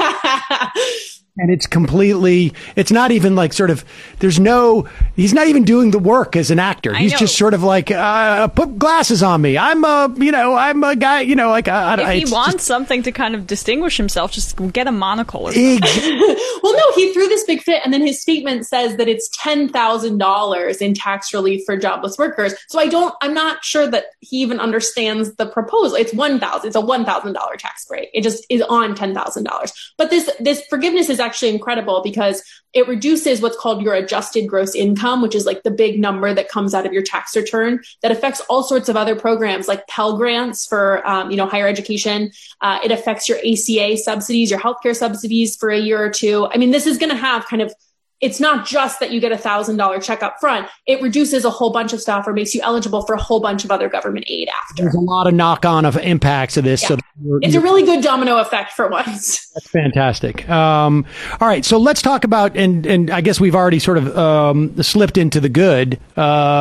And it's completely, it's not even like sort of, there's no, he's not even doing the work as an actor. He's just sort of like, uh, put glasses on me. I'm a, you know, I'm a guy, you know, like, uh, if he wants just, something to kind of distinguish himself, just get a monocle or something. Well, no, he threw this big fit. And then his statement says that it's ten thousand dollars in tax relief for jobless workers. So I don't, I'm not sure that he even understands the proposal. It's one thousand, it's a one thousand dollars tax break. It just is on ten thousand dollars. But this, this forgiveness is actually incredible because it reduces what's called your adjusted gross income, which is like the big number that comes out of your tax return that affects all sorts of other programs like Pell Grants for, um, you know, higher education. Uh, it affects your A C A subsidies, your healthcare subsidies for a year or two. I mean, this is going to have kind of, it's not just that you get a thousand dollar check up front. It reduces a whole bunch of stuff or makes you eligible for a whole bunch of other government aid after. There's a lot of knock on of impacts of this. Yeah. So you're, it's you're, a really good domino effect for once. That's fantastic. Um, all right. So let's talk about, and, and I guess we've already sort of um, slipped into the good uh,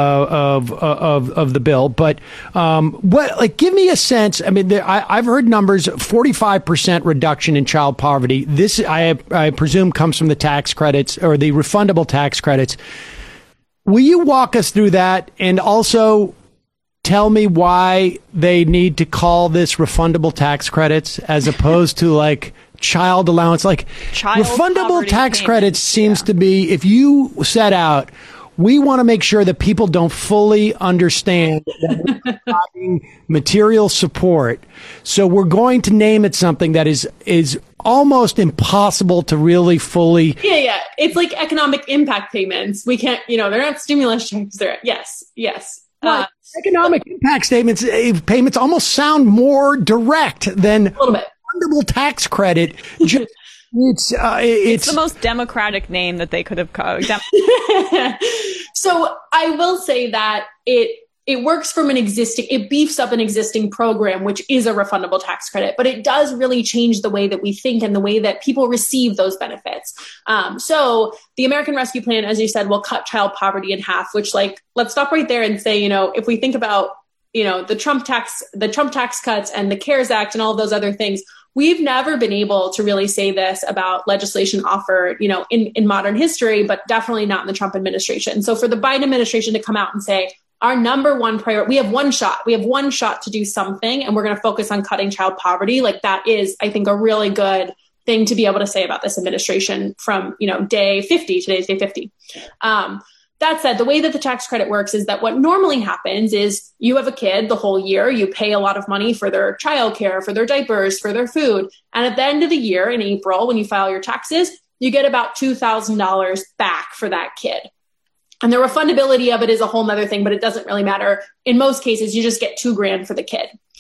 of, of, of the bill, but um, what, like, give me a sense. I mean, there, I, I've heard numbers, forty-five percent reduction in child poverty. This, I, I presume, comes from the tax credits or the refundable tax credits. Will you walk us through that and also tell me why they need to call this refundable tax credits as opposed to like child allowance? Like child refundable tax payments, credits seems yeah. to be, if you set out, we want to make sure that people don't fully understand that we're providing material support. So we're going to name it something that is is almost impossible to really fully. Yeah, yeah. It's like economic impact payments. We can't, you know, they're not stimulus checks. They're yes, yes. Uh, economic impact statements, uh, payments almost sound more direct than a little bit. Refundable tax credit. Just, It's, uh, it's it's the most democratic name that they could have called. Dem- so I will say that it it works from an existing, it beefs up an existing program, which is a refundable tax credit, but it does really change the way that we think and the way that people receive those benefits. Um, so the American Rescue Plan, as you said, will cut child poverty in half, which like, let's stop right there and say, you know, if we think about, you know, the Trump tax, the Trump tax cuts and the CARES Act and all of those other things, we've never been able to really say this about legislation offered, you know, in, in modern history, but definitely not in the Trump administration. So for the Biden administration to come out and say, our number one priority, we have one shot, we have one shot to do something, and we're going to focus on cutting child poverty. Like that is, I think, a really good thing to be able to say about this administration from, you know, day fifty, today's day fifty. Um, That said, the way that the tax credit works is that what normally happens is you have a kid the whole year, you pay a lot of money for their childcare, for their diapers, for their food. And at the end of the year in April, when you file your taxes, you get about two thousand dollars back for that kid. And the refundability of it is a whole nother thing, but it doesn't really matter. In most cases, you just get two grand for the kid.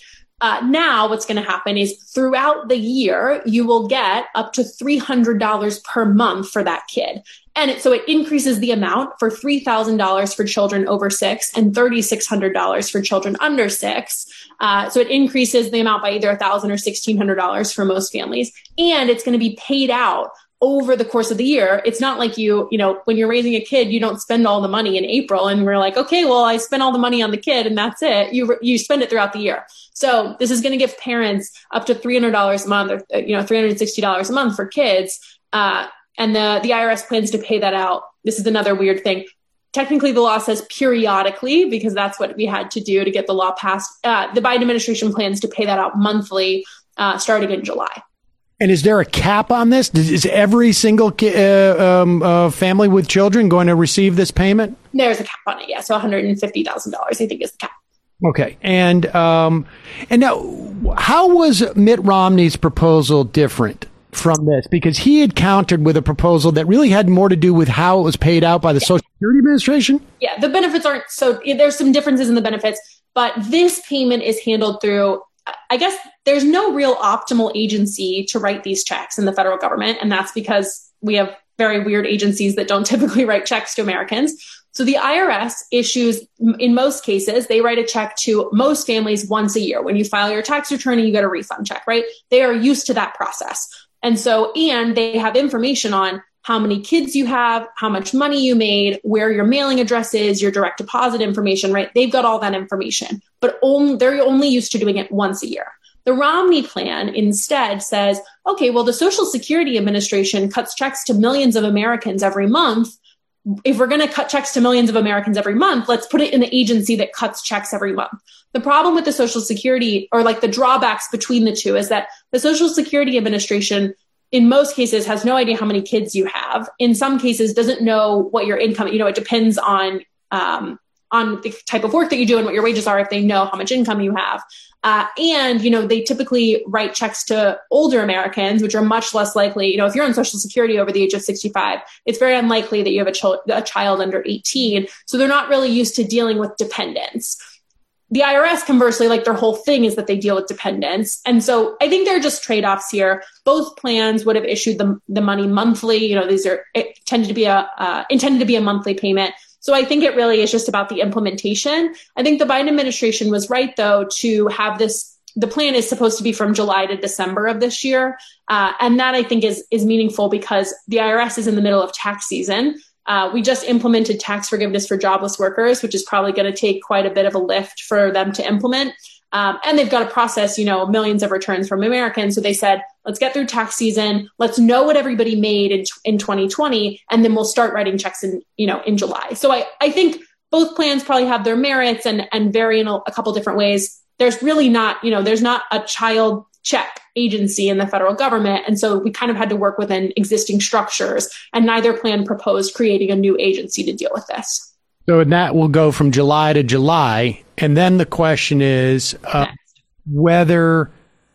Uh, now what's going to happen is throughout the year, you will get up to three hundred dollars per month for that kid. And it, so it increases the amount for three thousand dollars for children over six and three thousand six hundred dollars for children under six. Uh, so it increases the amount by either one thousand dollars or sixteen hundred dollars for most families. And it's going to be paid out over the course of the year. It's not like you, you know, when you're raising a kid, you don't spend all the money in April and we're like, okay, well, I spent all the money on the kid and that's it. You you spend it throughout the year. So this is going to give parents up to three hundred dollars a month, or, you know, three hundred sixty dollars a month for kids. Uh, and the, the I R S plans to pay that out. This is another weird thing. Technically, the law says periodically because that's what we had to do to get the law passed. Uh, the Biden administration plans to pay that out monthly uh, starting in July. And is there a cap on this? Is every single uh, um, uh, family with children going to receive this payment? There's a cap on it, yeah. So one hundred fifty thousand dollars, I think, is the cap. Okay. And um, and now, how was Mitt Romney's proposal different from this? Because he had countered with a proposal that really had more to do with how it was paid out by the yeah. Social Security Administration? Yeah, the benefits aren't so, there's some differences in the benefits, but this payment is handled through, I guess there's no real optimal agency to write these checks in the federal government. And that's because we have very weird agencies that don't typically write checks to Americans. So the I R S issues, in most cases, they write a check to most families once a year. When you file your tax return and you get a refund check, right? They are used to that process. And so, and they have information on how many kids you have, how much money you made, where your mailing address is, your direct deposit information, right? They've got all that information, but only, they're only used to doing it once a year. The Romney plan instead says, okay, well, the Social Security Administration cuts checks to millions of Americans every month. If we're going to cut checks to millions of Americans every month, let's put it in the agency that cuts checks every month. The problem with the Social Security, or like the drawbacks between the two, is that the Social Security Administration in most cases has no idea how many kids you have. In some cases doesn't know what your income, you know, it depends on, um, on the type of work that you do and what your wages are if they know how much income you have. Uh, and, you know, they typically write checks to older Americans, which are much less likely, you know, if you're on Social Security over the age of sixty-five, it's very unlikely that you have a, ch- a child under eighteen. So they're not really used to dealing with dependents. The I R S, conversely, like their whole thing is that they deal with dependents. And so I think there are just trade-offs here. Both plans would have issued the, the money monthly. You know, these are it tended to be a uh, intended to be a monthly payment. So I think it really is just about the implementation. I think the Biden administration was right, though, to have this. The plan is supposed to be from July to December of this year. Uh, and that, I think, is, is meaningful because the I R S is in the middle of tax season. Uh, we just implemented tax forgiveness for jobless workers, which is probably going to take quite a bit of a lift for them to implement. Um, and they've got to process, you know, millions of returns from Americans. So they said, let's get through tax season. Let's know what everybody made in, in twenty twenty, and then we'll start writing checks in, you know, in July. So I, I think both plans probably have their merits and, and vary in a, a couple different ways. There's really not, you know, there's not a child check agency in the federal government. And so we kind of had to work within existing structures, and neither plan proposed creating a new agency to deal with this. So and that will go from July to July. And then the question is uh, whether,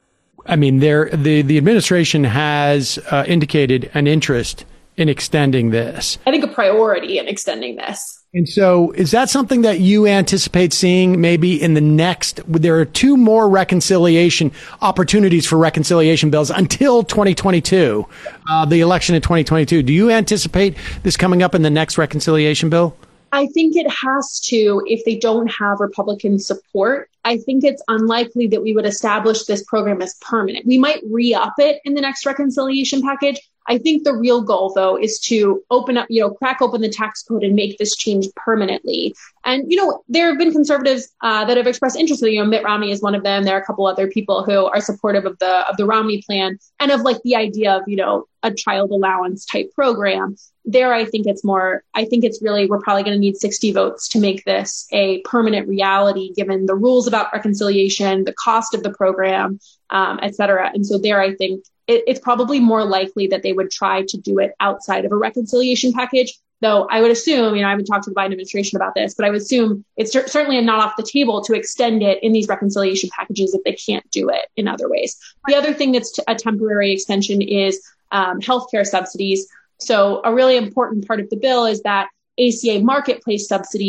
I mean, there the, the administration has uh, indicated an interest in extending this. I think a priority in extending this. And so is that something that you anticipate seeing maybe in the next, there are two more reconciliation opportunities for reconciliation bills until twenty twenty-two, uh, the election in twenty twenty-two. Do you anticipate this coming up in the next reconciliation bill? I think it has to if they don't have Republican support. I think it's unlikely that we would establish this program as permanent. We might re-up it in the next reconciliation package. I think the real goal, though, is to open up, you know, crack open the tax code and make this change permanently. And, you know, there have been conservatives uh, that have expressed interest. You know, Mitt Romney is one of them. There are a couple other people who are supportive of the of the Romney plan and of like the idea of, you know, a child allowance type program. There, I think it's more, I think it's really, we're probably going to need sixty votes to make this a permanent reality, given the rules about reconciliation, the cost of the program, um, et cetera. And so there, I think it, it's probably more likely that they would try to do it outside of a reconciliation package. Though I would assume, you know, I haven't talked to the Biden administration about this, but I would assume it's cer- certainly not off the table to extend it in these reconciliation packages if they can't do it in other ways. The other thing that's t- a temporary extension is um, healthcare subsidies. So a really important part of the bill is that A C A marketplace subsidies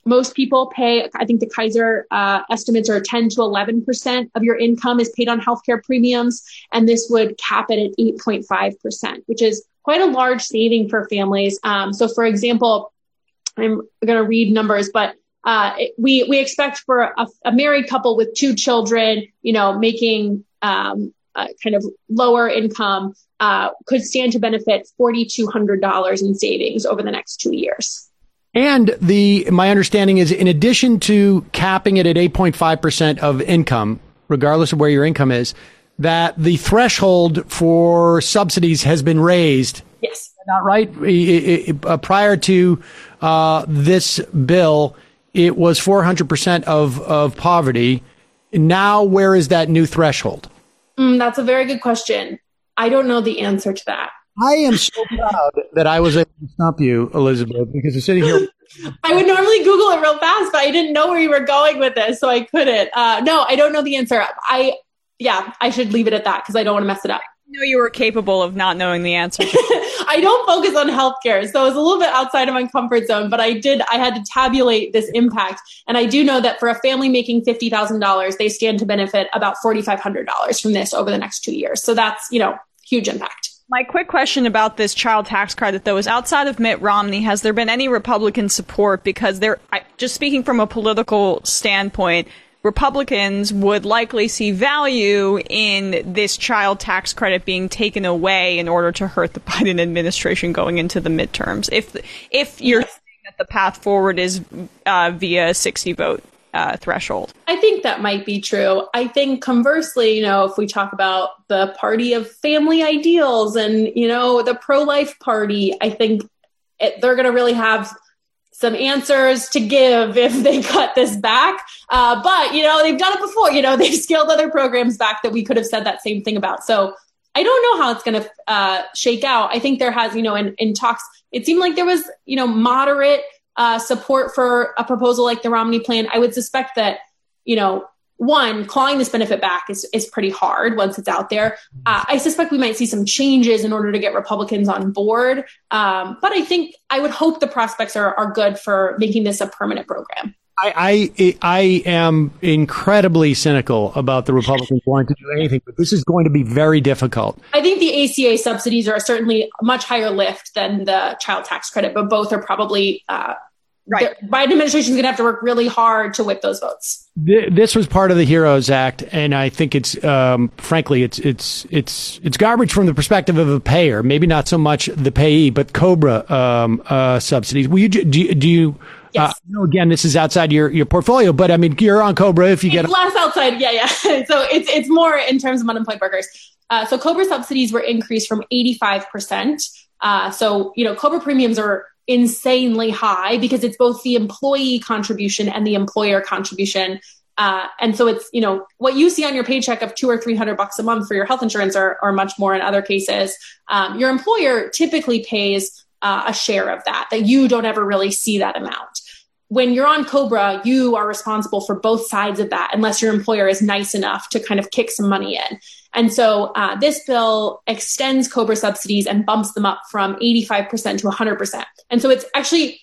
most people pay, I think the Kaiser uh, estimates are ten to eleven percent of your income is paid on healthcare premiums. And this would cap it at eight point five percent, which is quite a large saving for families. Um, so for example, I'm going to read numbers, but uh, we, we expect for a, a married couple with two children, you know, making um, uh, kind of lower income uh, could stand to benefit four thousand two hundred dollars in savings over the next two years. And the my understanding is, in addition to capping it at eight point five percent of income, regardless of where your income is, that the threshold for subsidies has been raised. Yes. Not right? It, it, uh, prior to uh, this bill, it was four hundred percent of, of poverty. Now, where is that new threshold? Mm, that's a very good question. I don't know the answer to that. I am so proud that I was able to stump you, Elizabeth, because I'm sitting here. I would normally Google it real fast, but I didn't know where you were going with this, so I couldn't. Uh, no, I don't know the answer. I, yeah, I should leave it at that because I don't want to mess it up. I know you were capable of not knowing the answer. I don't focus on healthcare, so it's a little bit outside of my comfort zone, but I did, I had to tabulate this impact. And I do know that for a family making fifty thousand dollars, they stand to benefit about four thousand five hundred dollars from this over the next two years. So that's, you know, huge impact. My quick question about this child tax credit, though, is outside of Mitt Romney, has there been any Republican support? Because there, I, just speaking from a political standpoint, Republicans would likely see value in this child tax credit being taken away in order to hurt the Biden administration going into the midterms. If if you're saying that the path forward is uh, via a sixty vote uh, threshold. I think that might be true. I think conversely, you know, if we talk about the party of family ideals and, you know, the pro-life party, I think it, they're going to really have some answers to give if they cut this back. Uh, but, you know, they've done it before. You know, they've scaled other programs back that we could have said that same thing about. So I don't know how it's going to uh, shake out. I think there has, you know, in, in talks, it seemed like there was, you know, moderate uh, support for a proposal like the Romney plan. I would suspect that, you know, one, clawing this benefit back is, is pretty hard once it's out there. Uh, I suspect we might see some changes in order to get Republicans on board. Um, but I think I would hope the prospects are, are good for making this a permanent program. I, I I am incredibly cynical about the Republicans wanting to do anything, but this is going to be very difficult. I think the A C A subsidies are certainly a much higher lift than the child tax credit, but both are probably uh, right. The Biden administration is going to have to work really hard to whip those votes. This was part of the HEROES Act, and I think it's, um, frankly, it's it's it's it's garbage from the perspective of a payer. Maybe not so much the payee, but COBRA um, uh, subsidies. Will you do you, do you Yes. Uh, you know, again, this is outside your, your portfolio, but I mean, you're on COBRA if you it's get less outside. Yeah, yeah. So it's it's more in terms of unemployed workers. Uh, so COBRA subsidies were increased from eighty-five percent. Uh, so, you know, COBRA premiums are insanely high because it's both the employee contribution and the employer contribution. Uh, and so it's, you know, what you see on your paycheck of two or three hundred bucks a month for your health insurance or, or much more in other cases. Um, your employer typically pays uh, a share of that, that you don't ever really see that amount. When you're on COBRA, you are responsible for both sides of that, unless your employer is nice enough to kind of kick some money in. And so uh, this bill extends COBRA subsidies and bumps them up from eighty-five percent to one hundred percent. And so it's actually,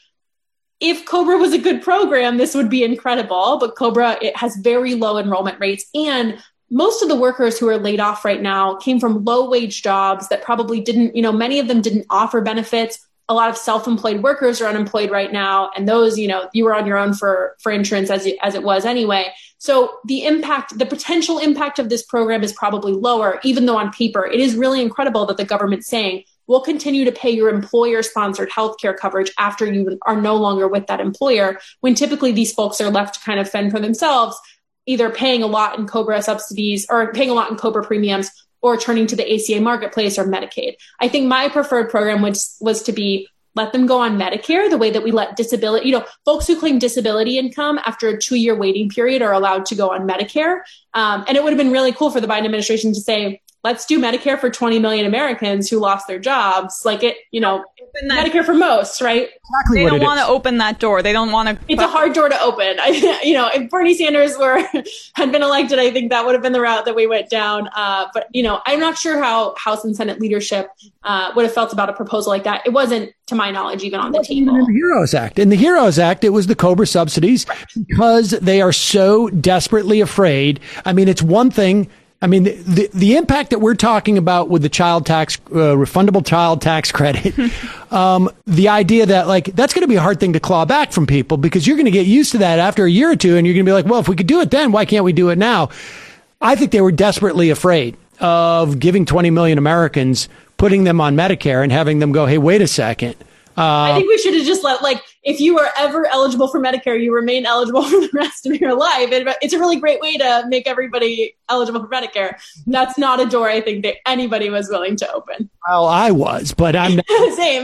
if COBRA was a good program, this would be incredible. But COBRA, it has very low enrollment rates. And most of the workers who are laid off right now came from low wage jobs that probably didn't, you know, many of them didn't offer benefits. A lot of self-employed workers are unemployed right now. And those, you know, you were on your own for, for insurance as it, as it was anyway. So the impact, the potential impact of this program is probably lower, even though on paper, it is really incredible that the government's saying, we'll continue to pay your employer-sponsored healthcare coverage after you are no longer with that employer, when typically these folks are left to kind of fend for themselves, either paying a lot in COBRA subsidies or paying a lot in COBRA premiums, or turning to the A C A marketplace or Medicaid. I think my preferred program was, was to be let them go on Medicare the way that we let disability, you know, folks who claim disability income after a two-year waiting period are allowed to go on Medicare. Um, and it would have been really cool for the Biden administration to say, let's do Medicare for twenty million Americans who lost their jobs. Like it, you know, Medicare for most, right? Exactly. They what don't it want to is. open that door. They don't want to. It's a hard door to open. I, you know, if Bernie Sanders were had been elected, I think that would have been the route that we went down. Uh, but you know, I'm not sure how House and Senate leadership uh, would have felt about a proposal like that. It wasn't, to my knowledge, even on the table. In the HEROES Act. In the HEROES Act, it was the COBRA subsidies because they are so desperately afraid. I mean, it's one thing. I mean, the, the, the impact that we're talking about with the child tax, uh, refundable child tax credit, um, the idea that like, that's going to be a hard thing to claw back from people because you're going to get used to that after a year or two. And you're going to be like, well, if we could do it then, why can't we do it now? I think they were desperately afraid of giving twenty million Americans, putting them on Medicare and having them go, hey, wait a second. Uh, I think we should have just let, like, if you are ever eligible for Medicare, you remain eligible for the rest of your life. It, it's a really great way to make everybody eligible for Medicare. That's not a door I think that anybody was willing to open. Well, I was, but I'm not. Same.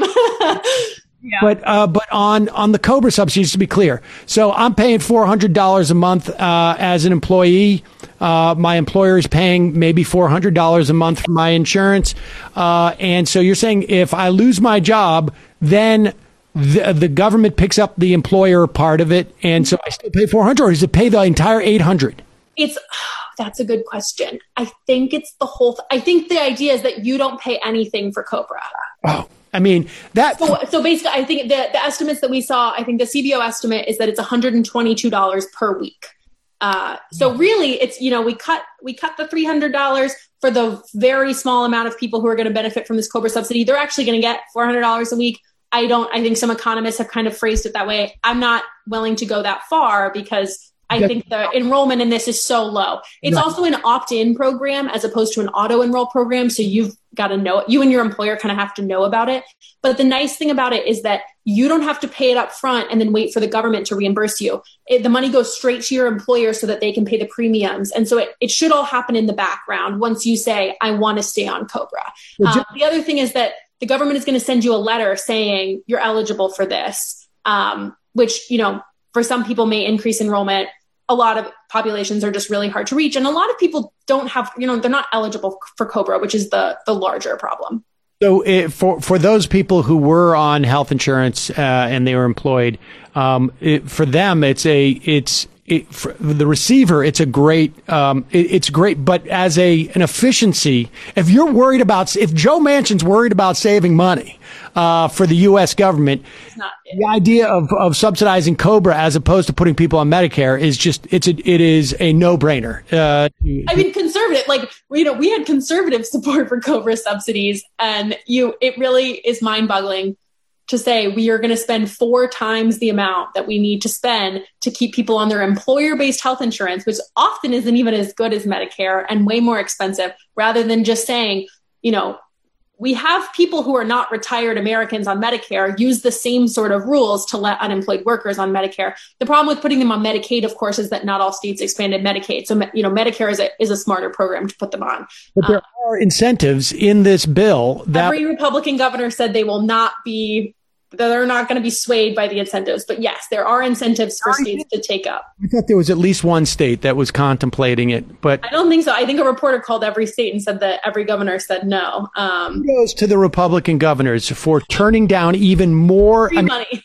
Yeah. But uh, but on, on the COBRA subsidies, to be clear, so I'm paying four hundred dollars a month uh, as an employee. Uh, my employer is paying maybe four hundred dollars a month for my insurance. Uh, and so you're saying if I lose my job, then the, the government picks up the employer part of it. And so I still pay four hundred dollars, or does it pay the entire eight hundred dollars? It's that's a good question. I think it's the whole. Th- I think the idea is that you don't pay anything for COBRA. Oh, I mean that. So, so basically, I think the the estimates that we saw, I think the C B O estimate is that it's one hundred twenty-two dollars per week. Uh, so really, it's you know we cut we cut the three hundred dollars for the very small amount of people who are going to benefit from this COBRA subsidy. They're actually going to get four hundred dollars a week. I don't. I think some economists have kind of phrased it that way. I'm not willing to go that far because I think the enrollment in this is so low. It's Right. also an opt-in program as opposed to an auto-enroll program. So you've got to know it. You and your employer kind of have to know about it. But the nice thing about it is that you don't have to pay it up front and then wait for the government to reimburse you. It, the money goes straight to your employer so that they can pay the premiums. And so it, it should all happen in the background once you say, I want to stay on COBRA. Uh, the other thing is that the government is going to send you a letter saying you're eligible for this, um, which, you know, for some people may increase enrollment. A lot of populations are just really hard to reach. And a lot of people don't have, you know, they're not eligible for COBRA, which is the the larger problem. So it, for for those people who were on health insurance uh, and they were employed, um, it, for them it's a it's it, for the receiver it's a great um, it, it's great. But as a an efficiency, if you're worried about if Joe Manchin's worried about saving money uh, for the U S government, It's not it. the idea of of subsidizing COBRA as opposed to putting people on Medicare is just it's a, it is a no brainer. Uh, I mean, conservative, like, you know, we had conservative support for COBRA subsidies, and you, it really is mind boggling to say we are going to spend four times the amount that we need to spend to keep people on their employer-based health insurance, which often isn't even as good as Medicare and way more expensive, rather than just saying, you know, we have people who are not retired Americans on Medicare use the same sort of rules to let unemployed workers on Medicare. The problem with putting them on Medicaid, of course, is that not all states expanded Medicaid. So, you know, Medicare is a, is a smarter program to put them on. but there Uh, are incentives in this bill that every Republican governor said they will not be, that they're not going to be swayed by the incentives. But yes, there are incentives for states to take up. I thought there was at least one state that was contemplating it, but I don't think so. I think a reporter called every state and said that every governor said no. Um, kudos to the Republican governors for turning down even more. free I mean, money.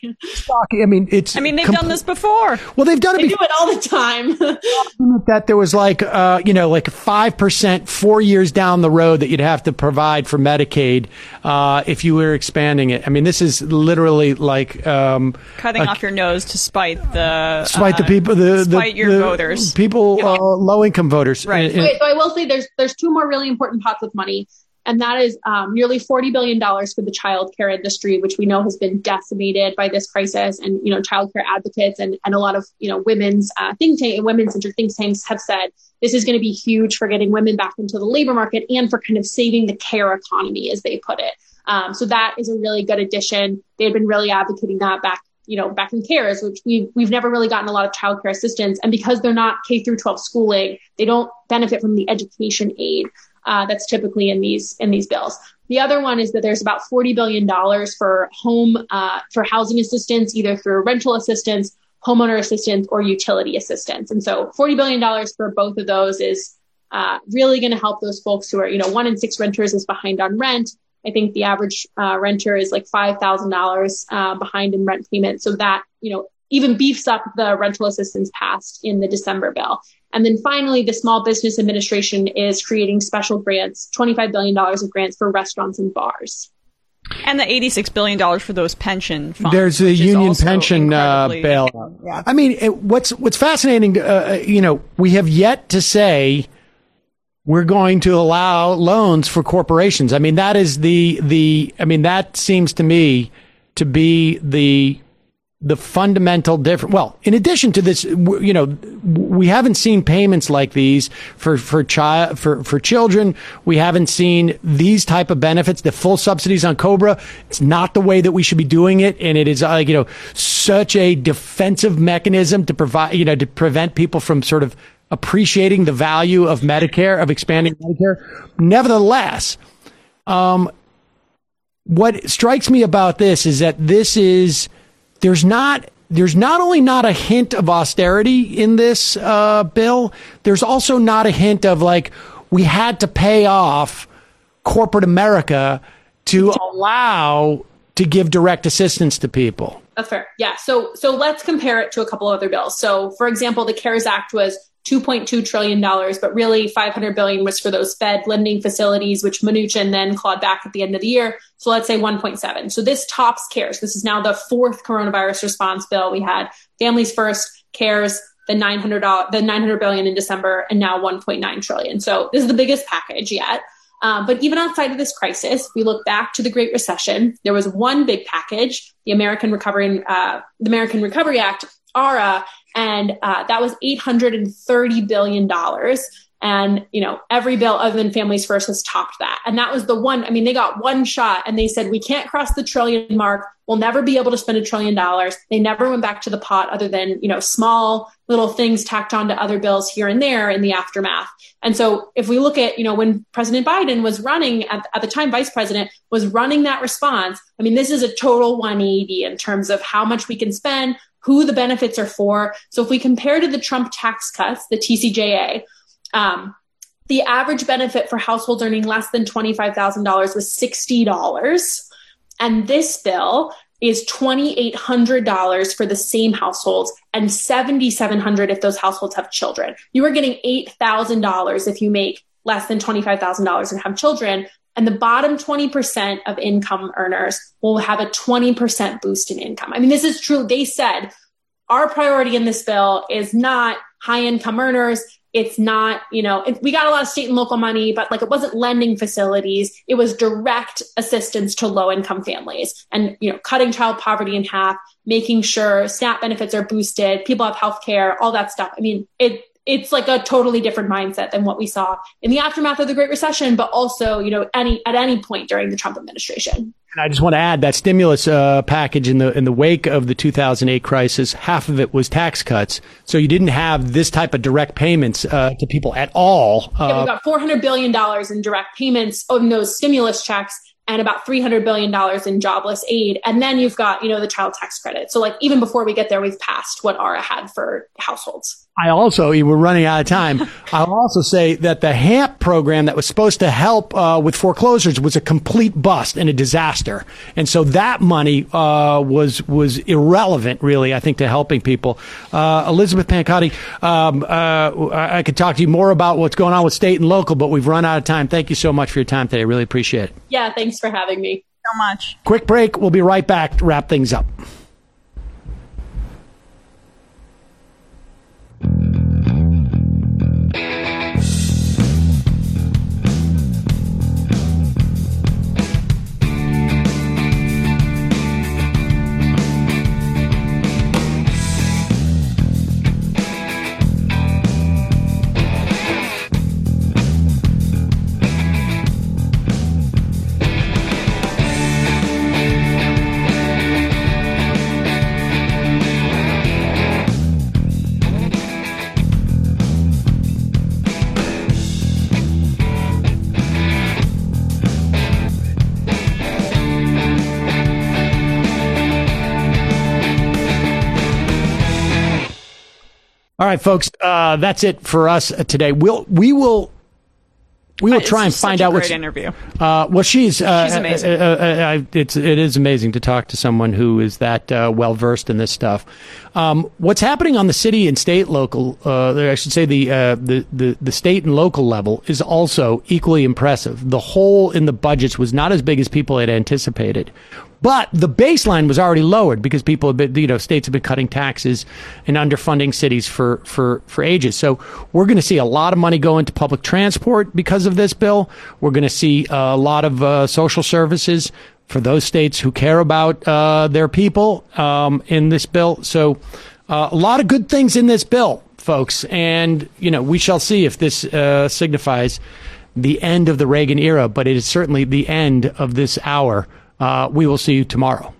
I mean, it's. I mean, they've compl- done this before. Well, they've done it They do before. it all the time. That there was like, uh, you know, like five percent four years down the road that you'd have to provide for Medicaid uh, if you were expanding it. I mean, this is literally like um, Cutting a- off your nose to spite the spite the uh, people, the, the, spite your the voters. people, uh, low income voters. Right. And- and- Wait, so I will say there's there's two more really important pots of money, and that is um, nearly forty billion dollars for the child care industry, which we know has been decimated by this crisis. And, you know, child care advocates and, and a lot of, you know, women's uh, think tank, women's center think tanks have said this is going to be huge for getting women back into the labor market and for kind of saving the care economy, as they put it. Um, so that is a really good addition. They've been really advocating that back, you know, back in CARES, which we've, we've never really gotten a lot of childcare assistance. And because they're not K through twelve schooling, they don't benefit from the education aid uh, that's typically in these in these bills. The other one is that there's about forty billion dollars for home, uh, for housing assistance, either through rental assistance, homeowner assistance, or utility assistance. And so forty billion dollars for both of those is Uh, really going to help those folks who are, you know, one in six renters is behind on rent. I think the average uh, renter is like five thousand dollars uh, behind in rent payment. So that, you know, even beefs up the rental assistance passed in the December bill. And then finally, the Small Business Administration is creating special grants, twenty-five billion dollars of grants for restaurants and bars. And the eighty-six billion dollars for those pension funds. There's the union pension uh, bailout. Yeah. I mean, it, what's what's fascinating, uh, you know, we have yet to say we're going to allow loans for corporations. I mean, that is the the. I mean, that seems to me to be the the fundamental difference. Well, in addition to this, you know, we haven't seen payments like these for for child for for children. We haven't seen these type of benefits. The full subsidies on Cobra. It's not the way that we should be doing it, and it is like, you know, such a defensive mechanism to provide, you know, to prevent people from sort of appreciating the value of Medicare, of expanding Medicare. Nevertheless, um, what strikes me about this is that this is. There's not there's not only not a hint of austerity in this uh, bill, there's also not a hint of like we had to pay off corporate America to allow to give direct assistance to people. That's fair. Yeah. So so let's compare it to a couple of other bills. So, for example, the CARES Act was two point two trillion dollars, but really five hundred billion dollars was for those Fed lending facilities, which Mnuchin then clawed back at the end of the year. So let's say one point seven. So this tops CARES. This is now the fourth coronavirus response bill. We had Families First, CARES, the nine hundred the nine hundred billion dollars in December, and now one point nine trillion dollars. So this is the biggest package yet. Um, but even outside of this crisis, we look back to the Great Recession. There was one big package, the American Recovery, uh, the American Recovery Act, A R A, and uh, that was eight hundred thirty billion dollars. And, you know, every bill other than Families First has topped that. And that was the one, I mean, they got one shot and they said, we can't cross the trillion mark. We'll never be able to spend a trillion dollars. They never went back to the pot other than, you know, small little things tacked on to other bills here and there in the aftermath. And so if we look at, you know, when President Biden was running at, at the time, Vice President was running that response. I mean, this is a total one eighty in terms of how much we can spend, who the benefits are for. So if we compare to the Trump tax cuts, the T C J A, um, the average benefit for households earning less than twenty-five thousand dollars was sixty dollars. And this bill is two thousand eight hundred dollars for the same households and seven thousand seven hundred dollars if those households have children. You are getting eight thousand dollars if you make less than twenty-five thousand dollars and have children. And the bottom twenty percent of income earners will have a twenty percent boost in income. I mean, this is true. They said our priority in this bill is not high income earners. It's not, you know, it, we got a lot of state and local money, but like it wasn't lending facilities. It was direct assistance to low income families and, you know, cutting child poverty in half, making sure SNAP benefits are boosted, people have health care, all that stuff. I mean, it it's like a totally different mindset than what we saw in the aftermath of the Great Recession, but also, you know, any at any point during the Trump administration. And I just want to add that stimulus uh, package in the in the wake of the two thousand eight crisis, half of it was tax cuts. So you didn't have this type of direct payments uh, to people at all. Uh, yeah, we got four hundred billion dollars in direct payments on those stimulus checks and about three hundred billion dollars in jobless aid. And then you've got, you know, the child tax credit. So like even before we get there, we've passed what A R A had for households. I also, we're running out of time. I'll also say that the HAMP program that was supposed to help uh, with foreclosures was a complete bust and a disaster. And so that money uh, was was irrelevant, really, I think, to helping people. Uh, Elizabeth Pancotti, um, uh, I could talk to you more about what's going on with state and local, but we've run out of time. Thank you so much for your time today. I really appreciate it. Yeah, thanks for having me. So much. Quick break. We'll be right back to wrap things up. All right, folks, uh, that's it for us today. We'll, we will we will It's try and just find such a out great what she, interview. Uh, well, she's uh, She's amazing. Uh, uh, uh, uh, it's it is amazing to talk to someone who is that uh, well versed in this stuff. Um, what's happening on the city and state local, uh, I should say the, uh, the the the state and local level is also equally impressive. The hole in the budgets was not as big as people had anticipated. But the baseline was already lowered because people have been, you know, states have been cutting taxes and underfunding cities for, for, for ages. So we're going to see a lot of money go into public transport because of this bill. We're going to see a lot of uh, social services for those states who care about uh, their people um, in this bill. So uh, a lot of good things in this bill, folks. And, you know, we shall see if this uh, signifies the end of the Reagan era, but it is certainly the end of this hour. Uh, we will see you tomorrow.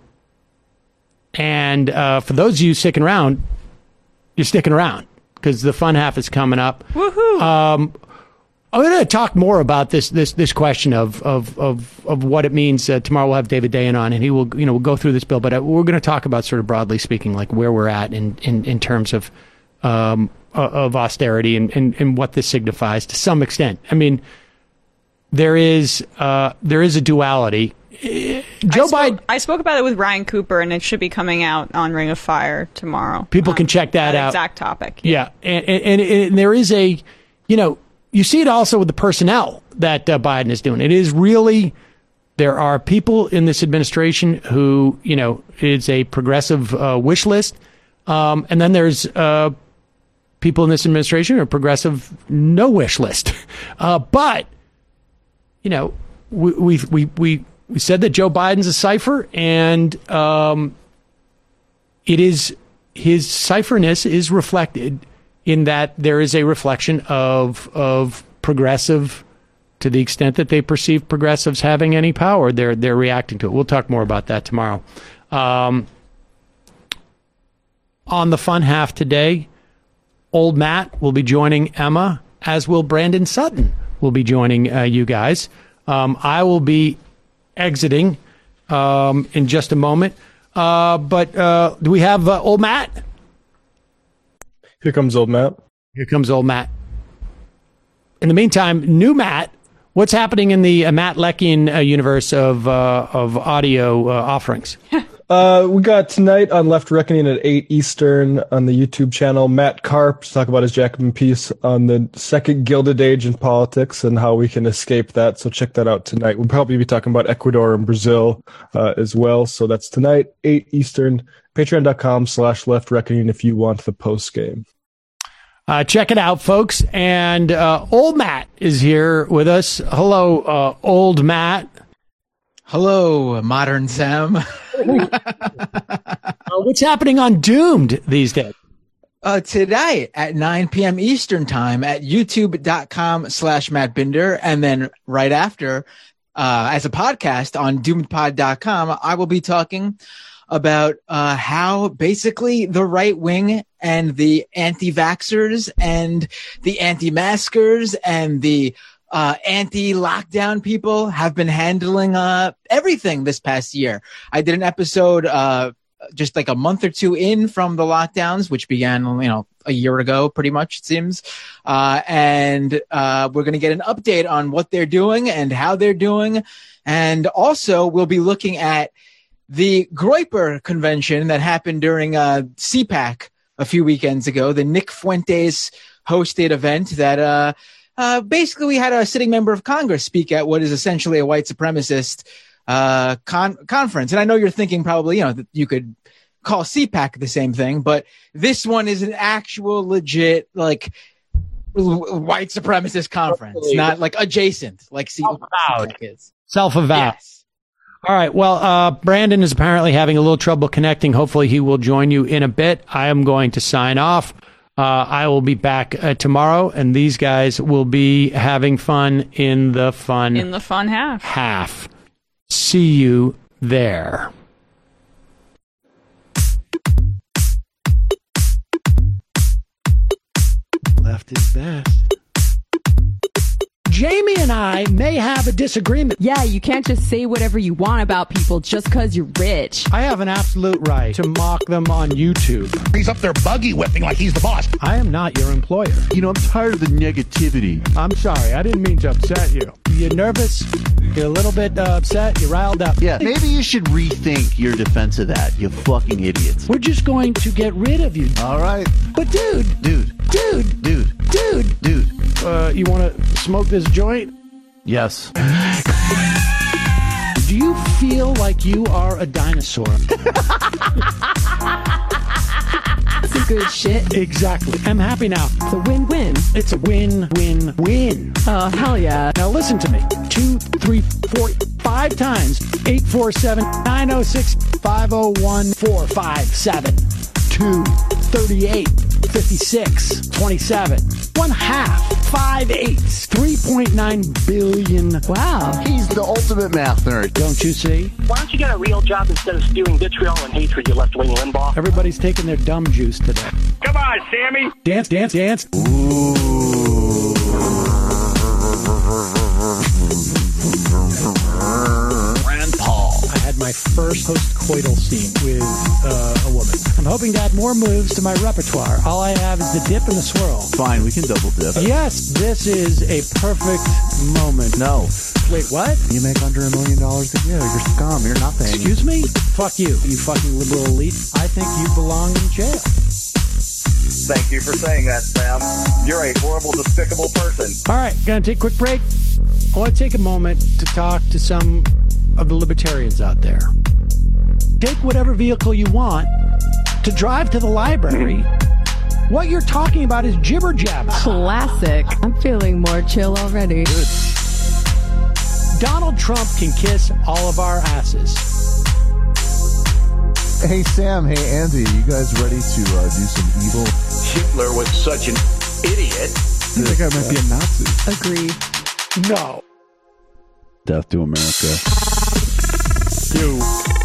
And uh, for those of you sticking around, you're sticking around because the fun half is coming up. Woohoo! Um, I'm going to talk more about this this this question of of of, of what it means. Uh, tomorrow we'll have David Dayen on, and he will you know we'll go through this bill. But uh, we're going to talk about sort of broadly speaking, like where we're at in in, in terms of um, of austerity and, and and what this signifies to some extent. I mean, there is uh, there is a duality. Joe I spoke, Biden. I spoke about it with Ryan Cooper, and it should be coming out on Ring of Fire tomorrow. People um, can check that, that out. Exact topic. Yeah, and, and, and there is a, you know, you see it also with the personnel that uh, Biden is doing. It is really, there are people in this administration who, you know, it's a progressive uh, wish list, um, and then there's uh, people in this administration who are progressive no wish list. Uh, but, you know, we we we. we We said that Joe Biden's a cipher, and um, it is his cipherness is reflected in that there is a reflection of of progressive, to the extent that they perceive progressives having any power. They're they're reacting to it. We'll talk more about that tomorrow. Um, on the fun half today, old Matt will be joining Emma, as will Brandon Sutton will be joining uh, you guys. Um, I will be exiting um, in just a moment. Uh, but uh, do we have uh, old Matt? Here comes old Matt. Here comes old Matt. In the meantime, new Matt, what's happening in the uh, Matt Leckian uh, universe of uh, of audio uh, offerings? Uh, we got tonight on Left Reckoning at eight Eastern on the YouTube channel, Matt Karp to talk about his Jacobin piece on the second Gilded Age in politics and how we can escape that. So check that out tonight. We'll probably be talking about Ecuador and Brazil uh, as well. So that's tonight, eight Eastern, patreon.com slash Left Reckoning if you want the post game. Uh, check it out, folks. And uh, old Matt is here with us. Hello, uh, old Matt. Hello, modern Sam. uh, what's happening on Doomed these days? Uh, today at nine p.m. Eastern time at youtube.com slash Matt Binder. And then right after, uh, as a podcast on doomed pod dot com, I will be talking about uh, how basically the right wing and the anti-vaxxers and the anti-maskers and the Uh, anti-lockdown people have been handling uh, everything this past year. I did an episode uh, just like a month or two in from the lockdowns, which began, you know, a year ago, pretty much, it seems. Uh, and uh, we're going to get an update on what they're doing and how they're doing. And also, we'll be looking at the Groyper convention that happened during uh, C PAC a few weekends ago, the Nick Fuentes hosted event that uh, Uh, basically, we had a sitting member of Congress speak at what is essentially a white supremacist uh, con- conference. And I know you're thinking probably, you know, that you could call C PAC the same thing, but this one is an actual legit, like, l- white supremacist conference, not like adjacent, like C- Self-avowed. C PAC is. Self-avowed. Yes. All right. Well, uh, Brandon is apparently having a little trouble connecting. Hopefully he will join you in a bit. I am going to sign off. Uh, I will be back uh, tomorrow, and these guys will be having fun in the fun In the fun half. half. See you there. Left is best. Jamie and I may have a disagreement. Yeah, you can't just say whatever you want about people just because you're rich. I have an absolute right to mock them on YouTube. He's up there buggy whipping like he's the boss. I am not your employer. You know, I'm tired of the negativity. I'm sorry. I didn't mean to upset you. You're nervous? You're a little bit uh, upset? You're riled up? Yeah, maybe you should rethink your defense of that, you fucking idiots. We're just going to get rid of you. All right. But dude. Dude. Dude. Dude. Dude. Dude. Uh, you want to smoke this joint? Yes. Do you feel like you are a dinosaur? That's a good shit. Exactly. I'm happy now. It's a win-win. It's a win-win-win. Oh, hell yeah. Now listen to me. Two, three, four, five times. Eight, four, seven, nine, oh, six, five, oh, one, four, five, seven, two, thirty-eight, fifty-six, twenty-seven. One half. Five eighths. three point nine billion. Wow. He's the ultimate math nerd. Don't you see? Why don't you get a real job instead of spewing vitriol and hatred, you left-wing Limbaugh? Everybody's taking their dumb juice today. Come on, Sammy. Dance, dance, dance. Ooh. Rand Paul. I had my first post-coital scene with uh, a woman. I'm hoping to add more moves to my repertoire. All I have is the dip and the swirl. Fine, we can double dip. Yes, this is a perfect moment. No. Wait, what? You make under a million dollars a year. You're scum. You're nothing. Excuse me? Fuck you, you fucking liberal elite. I think you belong in jail. Thank you for saying that, Sam. You're a horrible, despicable person. All right, gonna take a quick break. I want to take a moment to talk to some of the libertarians out there. Take whatever vehicle you want to drive to the library. What you're talking about is jibber jabber. Classic. I'm feeling more chill already. Good. Donald Trump can kiss all of our asses. Hey, Sam. Hey, Andy. You guys ready to uh, do some evil? Hitler was such an idiot. I think I might be a Nazi. Agree. No. Death to America. You.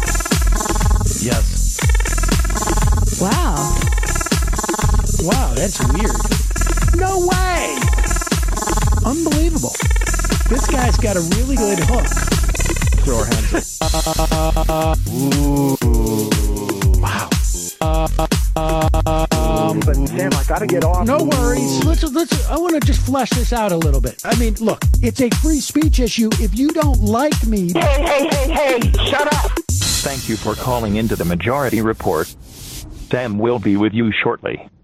Yes. Wow. Wow, that's weird. No way! Unbelievable. This guy's got a really good hook. Throw our hands up. Ooh. Wow. Um, but Sam, I gotta get off. No worries. Let's, let's, I want to just flesh this out a little bit. I mean, look, it's a free speech issue. If you don't like me... Hey, hey, hey, hey, shut up! Thank you for calling into the Majority Report. Sam will be with you shortly.